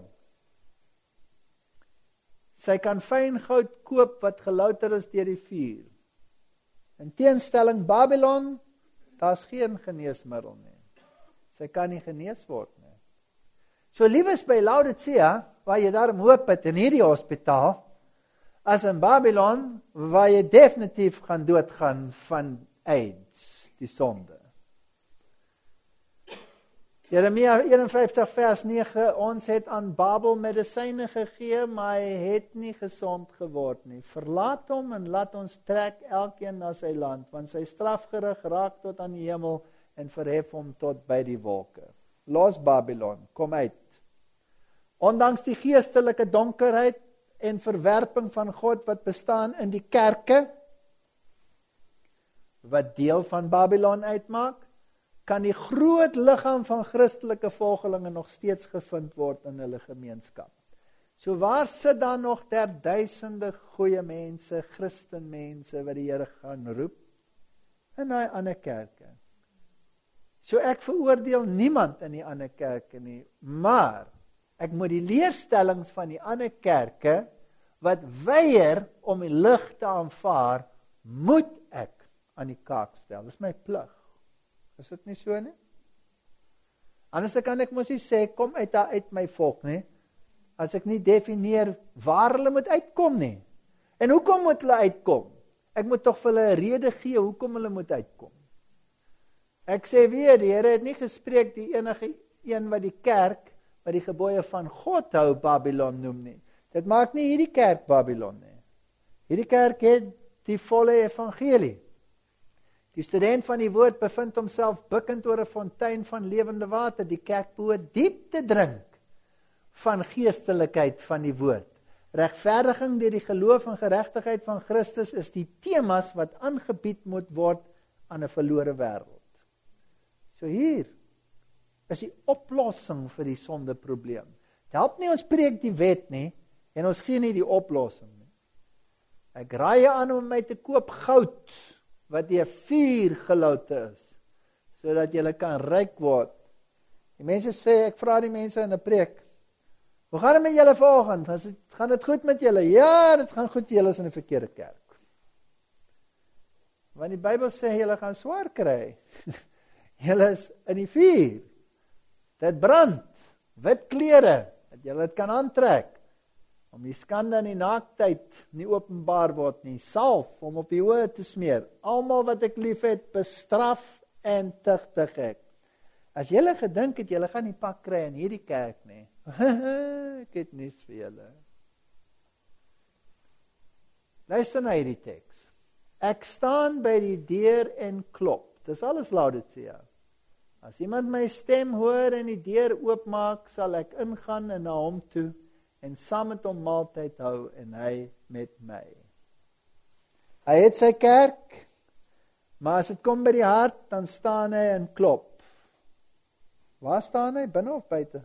A: Sy kan fyn goud koop wat gelouter is deur die vuur. In teenstelling Babylon, daar's geen geneesmiddel nie. Sy kan nie genees word nie. So liewes by Laodicea, waar jy daarom hoop het in hierdie hospitaal, as in Babylon, waar jy definitief gaan doodgaan van AIDS, die sonde. Jeremia 51 vers 9, ons het aan Babel medisyne gegee, maar hy het nie gesond geword nie. Verlaat hom en laat ons trek elkeen na sy land, want sy strafgerig raak tot aan die hemel en verhef hom tot by die wolke. Los Babylon, kom uit. Ondanks die geestelike donkerheid en verwerping van God wat bestaan in die kerke, wat deel van Babylon uitmaak, kan die groot liggaam van Christelike volgelinge nog steeds gevind word in hulle gemeenskap. So waar sit dan nog duisende goeie mense, Christenmense wat die Here gaan roep? In daai ander kerke. So ek veroordeel niemand in die ander kerke nie, maar ek moet die leerstellings van die ander kerke wat weier om die lig te aanvaar, moet ek aan die kaak stel. Dis my plig. Is dit nie so nie? Anders kan ek mos nie sê, kom uit my volk nie, as ek nie definieer waar hulle moet uitkom nie. En hoekom moet hulle uitkom? Ek moet tog vir hulle 'n rede gee, hoekom hulle moet uitkom. Ek sê weer, die Here het nie gespreek die enige een wat die kerk, wat die gebooie van God hou, Babylon noem nie. Dit maak nie hierdie kerk Babylon nie. Hierdie kerk het die volle evangelie. Die student van die woord bevind homself bukkend oor 'n fontein van lewende water. Die kerk behoort diep te drink van geestelikheid van die woord. Regverdiging deur die geloof en geregtigheid van Christus is die temas wat aangebied moet word aan 'n verlore wêreld. So hier is die oplossing vir die sondeprobleem. Dit help nie ons preek die wet nie en ons gee nie die oplossing nie. Ek raai jou aan om my te koop goud wat deur vuur gelouter is, sodat jy kan ryk word. Die mense sê, ek vra die mense in 'n preek, hoe gaan dit met julle vanoggend? Gaan dit goed met julle? Ja, dit gaan goed, julle is in die verkeerde kerk. Want die Bybel sê, julle gaan swaar kry. Julle is in die vuur. Dit brand, wit klere, dat julle dit kan aantrek, om die skande en die naaktheid nie openbaar word nie, salf om op die oë te smeer, almal wat ek lief het, bestraf en tugtig ek. As julle gedink het, julle gaan nie pak kry in hierdie kerk nie, ek het niks vir julle. Luister na hierdie teks. Ek staan by die deur en klop. Dis alles Laodicea. As iemand my stem hoor en die deur oopmaak, sal ek ingaan en na hom toe en saam met hom maaltyd hou en hy met my. Hy het sy kerk, maar as dit kom by die hart, dan staan hy en klop. Waar staan hy? Binne of buite?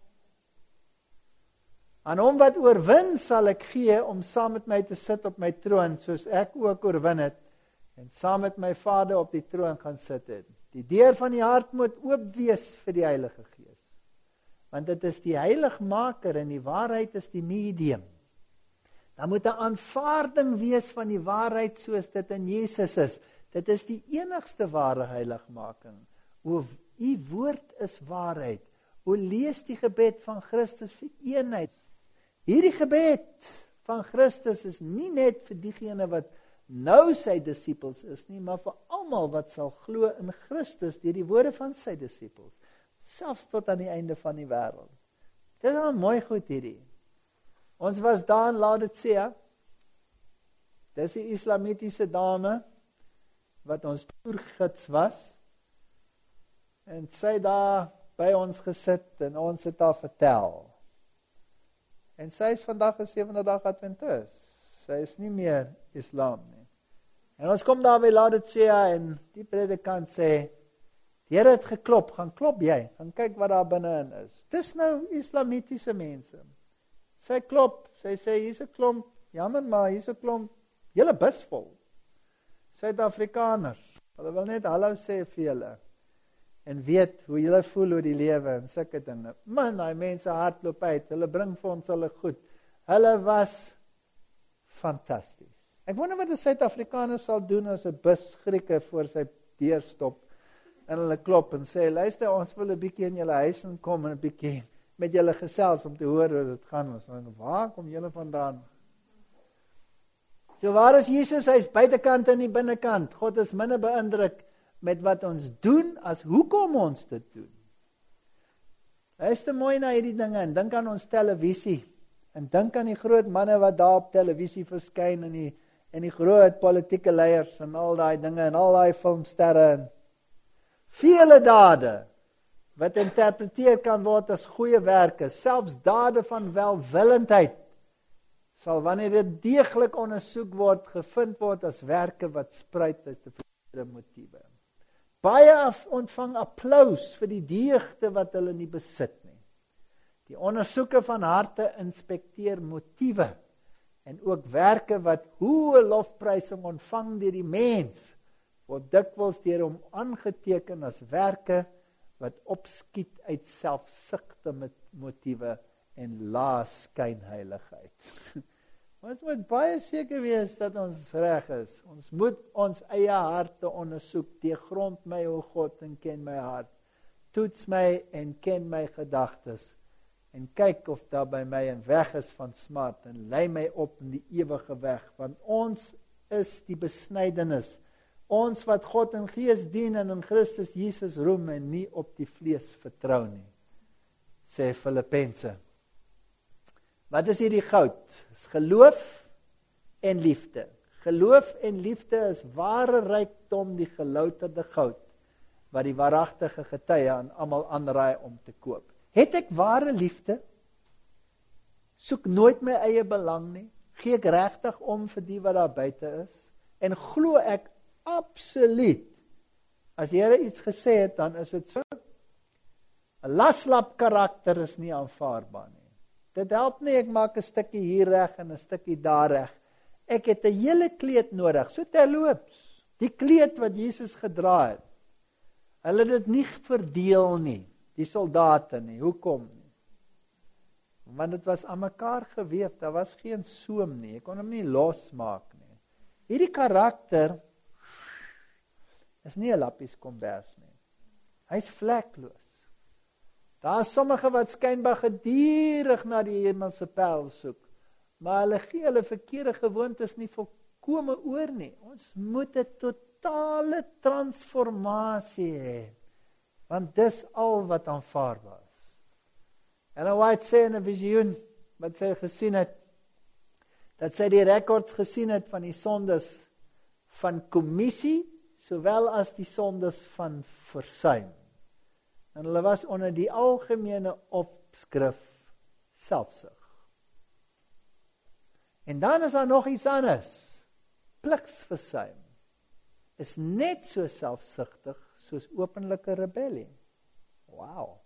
A: Aan hom wat oorwin sal ek gee om saam met my te sit op my troon, soos ek ook oorwin het en saam met my Vader op die troon gaan sit het. Die deur van die hart moet oop wees vir die Heilige Gees. Want dit is die heiligmaker en die waarheid is die medium. Daar moet 'n aanvaarding wees van die waarheid soos dit in Jesus is. Dit is die enigste ware heiligmaking. O, u woord is waarheid. O, lees die gebed van Christus vir eenheid. Hierdie gebed van Christus is nie net vir diegene wat nou sy disippels is nie, maar vir almal wat sal glo in Christus deur die woorde van sy disippels, selfs tot aan die einde van die wêreld. Dit is nou mooi goed hierdie. Ons was daar in Laodicea. Dis die islamitiese dame wat ons toergids was. En sy daar by ons gesit en ons het haar vertel. En sy is vandag 'n sewende dag Adventis. Sy is nie meer Islam nie. En ons kom daar by Laodicea en die predikant sê, die Here het geklop, gaan klop jy, gaan kyk wat daar binne-in is. Dis nou islamitiese mense. Sy klop, sy sê, hier's 'n klomp, jammer maar, hier's 'n klomp, hele bus vol. Suid-Afrikaners, hulle wil net hallo sê vir julle. En weet hoe julle voel oor die lewe en sulke dinge. Man, die mense hardloop uit, hulle bring vir ons hulle goed. Hulle was fantasties. Ek wonder wat 'n Suid-Afrikaner sal doen as 'n bus Grieke voor sy deur stop en hulle klop en sê, luister, ons wil 'n bietjie in julle huis inkom en 'n bietjie met julle gesels om te hoor hoe dit gaan. Ons sê, waar kom julle vandaan? So waar is Jesus? Hy is buitekant en nie binnekant. God is minder beïndruk met wat ons doen as hoekom ons dit doen. Luister mooi na hierdie dinge en dink aan ons televisie en dink aan die groot manne wat daar op televisie verskyn en die groot politieke leiers en al daai dinge en al daai filmsterre en vele dade wat interpreteer kan word as goeie werke, selfs dade van welwillendheid sal wanneer dit deeglik ondersoek word, gevind word as werke wat spruit uit 'n verkeerde motiewe. Baie ontvang applous vir die deugde wat hulle nie besit nie. Die ondersoeke van harte inspekteer motiewe en ook werke wat hoë lofprysing ontvang deur die mens, word dikwels deur hom aangeteken as werke wat opskiet uit selfsugte met motiewe en lae skynheiligheid. Ons moet baie seker wees dat ons reg is. Ons moet ons eie harte ondersoek. Deurgrond my, o God, en ken my hart. Toets my en ken my gedagtes. En kyk of daar by my 'n weg is van smart en lei my op in die ewige weg. Want ons is die besnydenis. Ons wat God in gees dien en in Christus Jesus roem en nie op die vlees vertrou nie. Sê Filippense. Wat is hierdie goud? Is geloof en liefde. Geloof en liefde is ware rykdom, die gelouterde goud, wat die waaragtige getuie aan almal aanraai om te koop. Het ek ware liefde? soek nooit my eie belang nie, gee ek regtig om vir die wat daar buite is, en glo ek absoluut, as die Here iets gesê het, dan is dit so. 'n Laslap karakter is nie aanvaarbaar nie. Dit help nie, ek maak 'n stukkie hier reg en 'n stukkie daar reg. Ek het 'n hele kleed nodig, so terloops, die kleed wat Jesus gedra het. Hulle het dit nie verdeel nie, die soldate nie, hoekom nie? Want dit was aan mekaar geweef, daar was geen soem nie, ek kon hom nie losmaak nie. Hierdie karakter is nie 'n lappies kombers nie, hy is vlekloos. Daar is sommige wat skynbaar gedurig na die hemelse pyl soek, maar hulle gee hulle verkeerde gewoontes nie volkome oor nie. Ons moet 'n totale transformasie hê, want dis al wat aanvaarbaar is. Ellen White sê in 'n visioen wat sy gesien het, dat sy die rekords gesien het van die sondes van kommissie, sowel as die sondes van versuim. En hulle was onder die algemene opskrif selfsug. En dan is daar nog iets anders. Pligsversuim is net so selfsugtig soos openlike rebellie. Wow.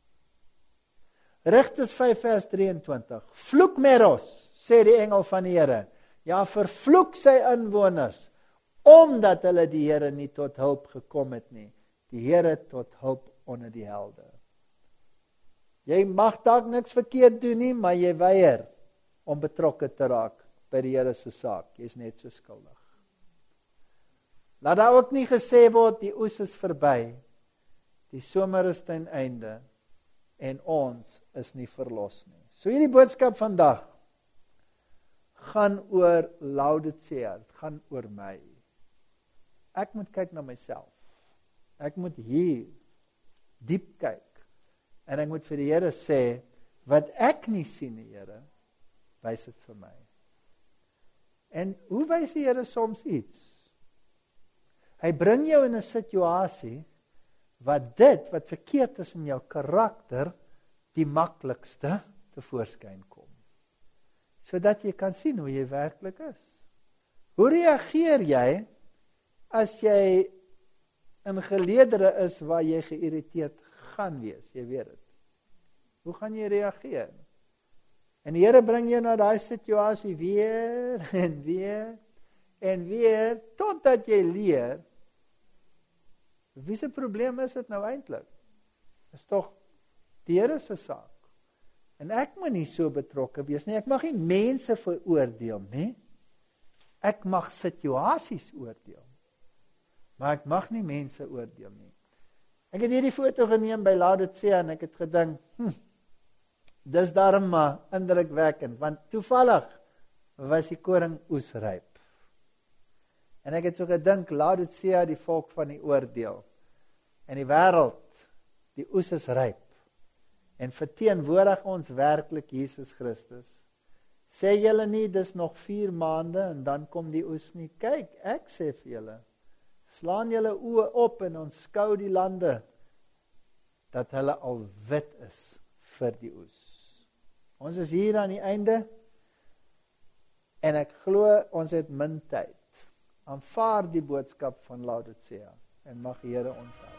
A: Rigters 5 vers 23. Vloek Meros, sê die engel van die Here. Ja, vervloek sy inwoners, omdat hulle die Here nie tot hulp gekom het nie. Die Here tot hulp onder die helde. Jy mag dalk niks verkeerd doen nie, maar jy weier om betrokke te raak by die Here se saak. Jy is net so skuldig. Laat daar ook nie gesê word, die oes is verby, die somer is ten einde, en ons is nie verlos nie. So hierdie boodskap vandag gaan oor Laodicea, dit gaan oor my. Ek moet kyk na myself. Ek moet hier diep kyk, en ek moet vir die Here sê, wat ek nie sien, die Here, wys dit vir my. En hoe wys die Here soms iets? Hy bring jou in 'n situasie, wat dit, wat verkeerd is in jou karakter, die maklikste tevoorskyn kom. Sodat jy kan sien hoe jy werklik is. Hoe reageer jy, as jy in geleedere is waar jy geïrriteerd gaan wees, jy weet het. Hoe gaan jy reageer? En die Here bring jou na daai situasie weer en weer en weer, totdat jy leer, wie se probleem is dit nou eintlik? Is tog die Here se saak. En ek moet nie so betrokke wees nie, ek mag nie mense veroordeel nie, ek mag situasies oordeel. Maar ek mag nie mense oordeel nie. Ek het hierdie foto geneem by Laodicea en ek het gedink, dis daarom maar indrukwekkend, want toevallig was die koring oesryp. En ek het so gedink, Laodicea die volk van die oordeel. En die wêreld, die oes is ryp. En verteenwoordig ons werklik Jesus Christus. Sê julle nie, dis nog 4 maande en dan kom die oes nie. Kyk, ek sê vir julle, slaan julle oë op en onskou die lande, dat hulle al wit is vir die oes. Ons is hier aan die einde, en ek glo, ons het min tyd. Aanvaar die boodskap van Laodicea, en mag die Here ons help.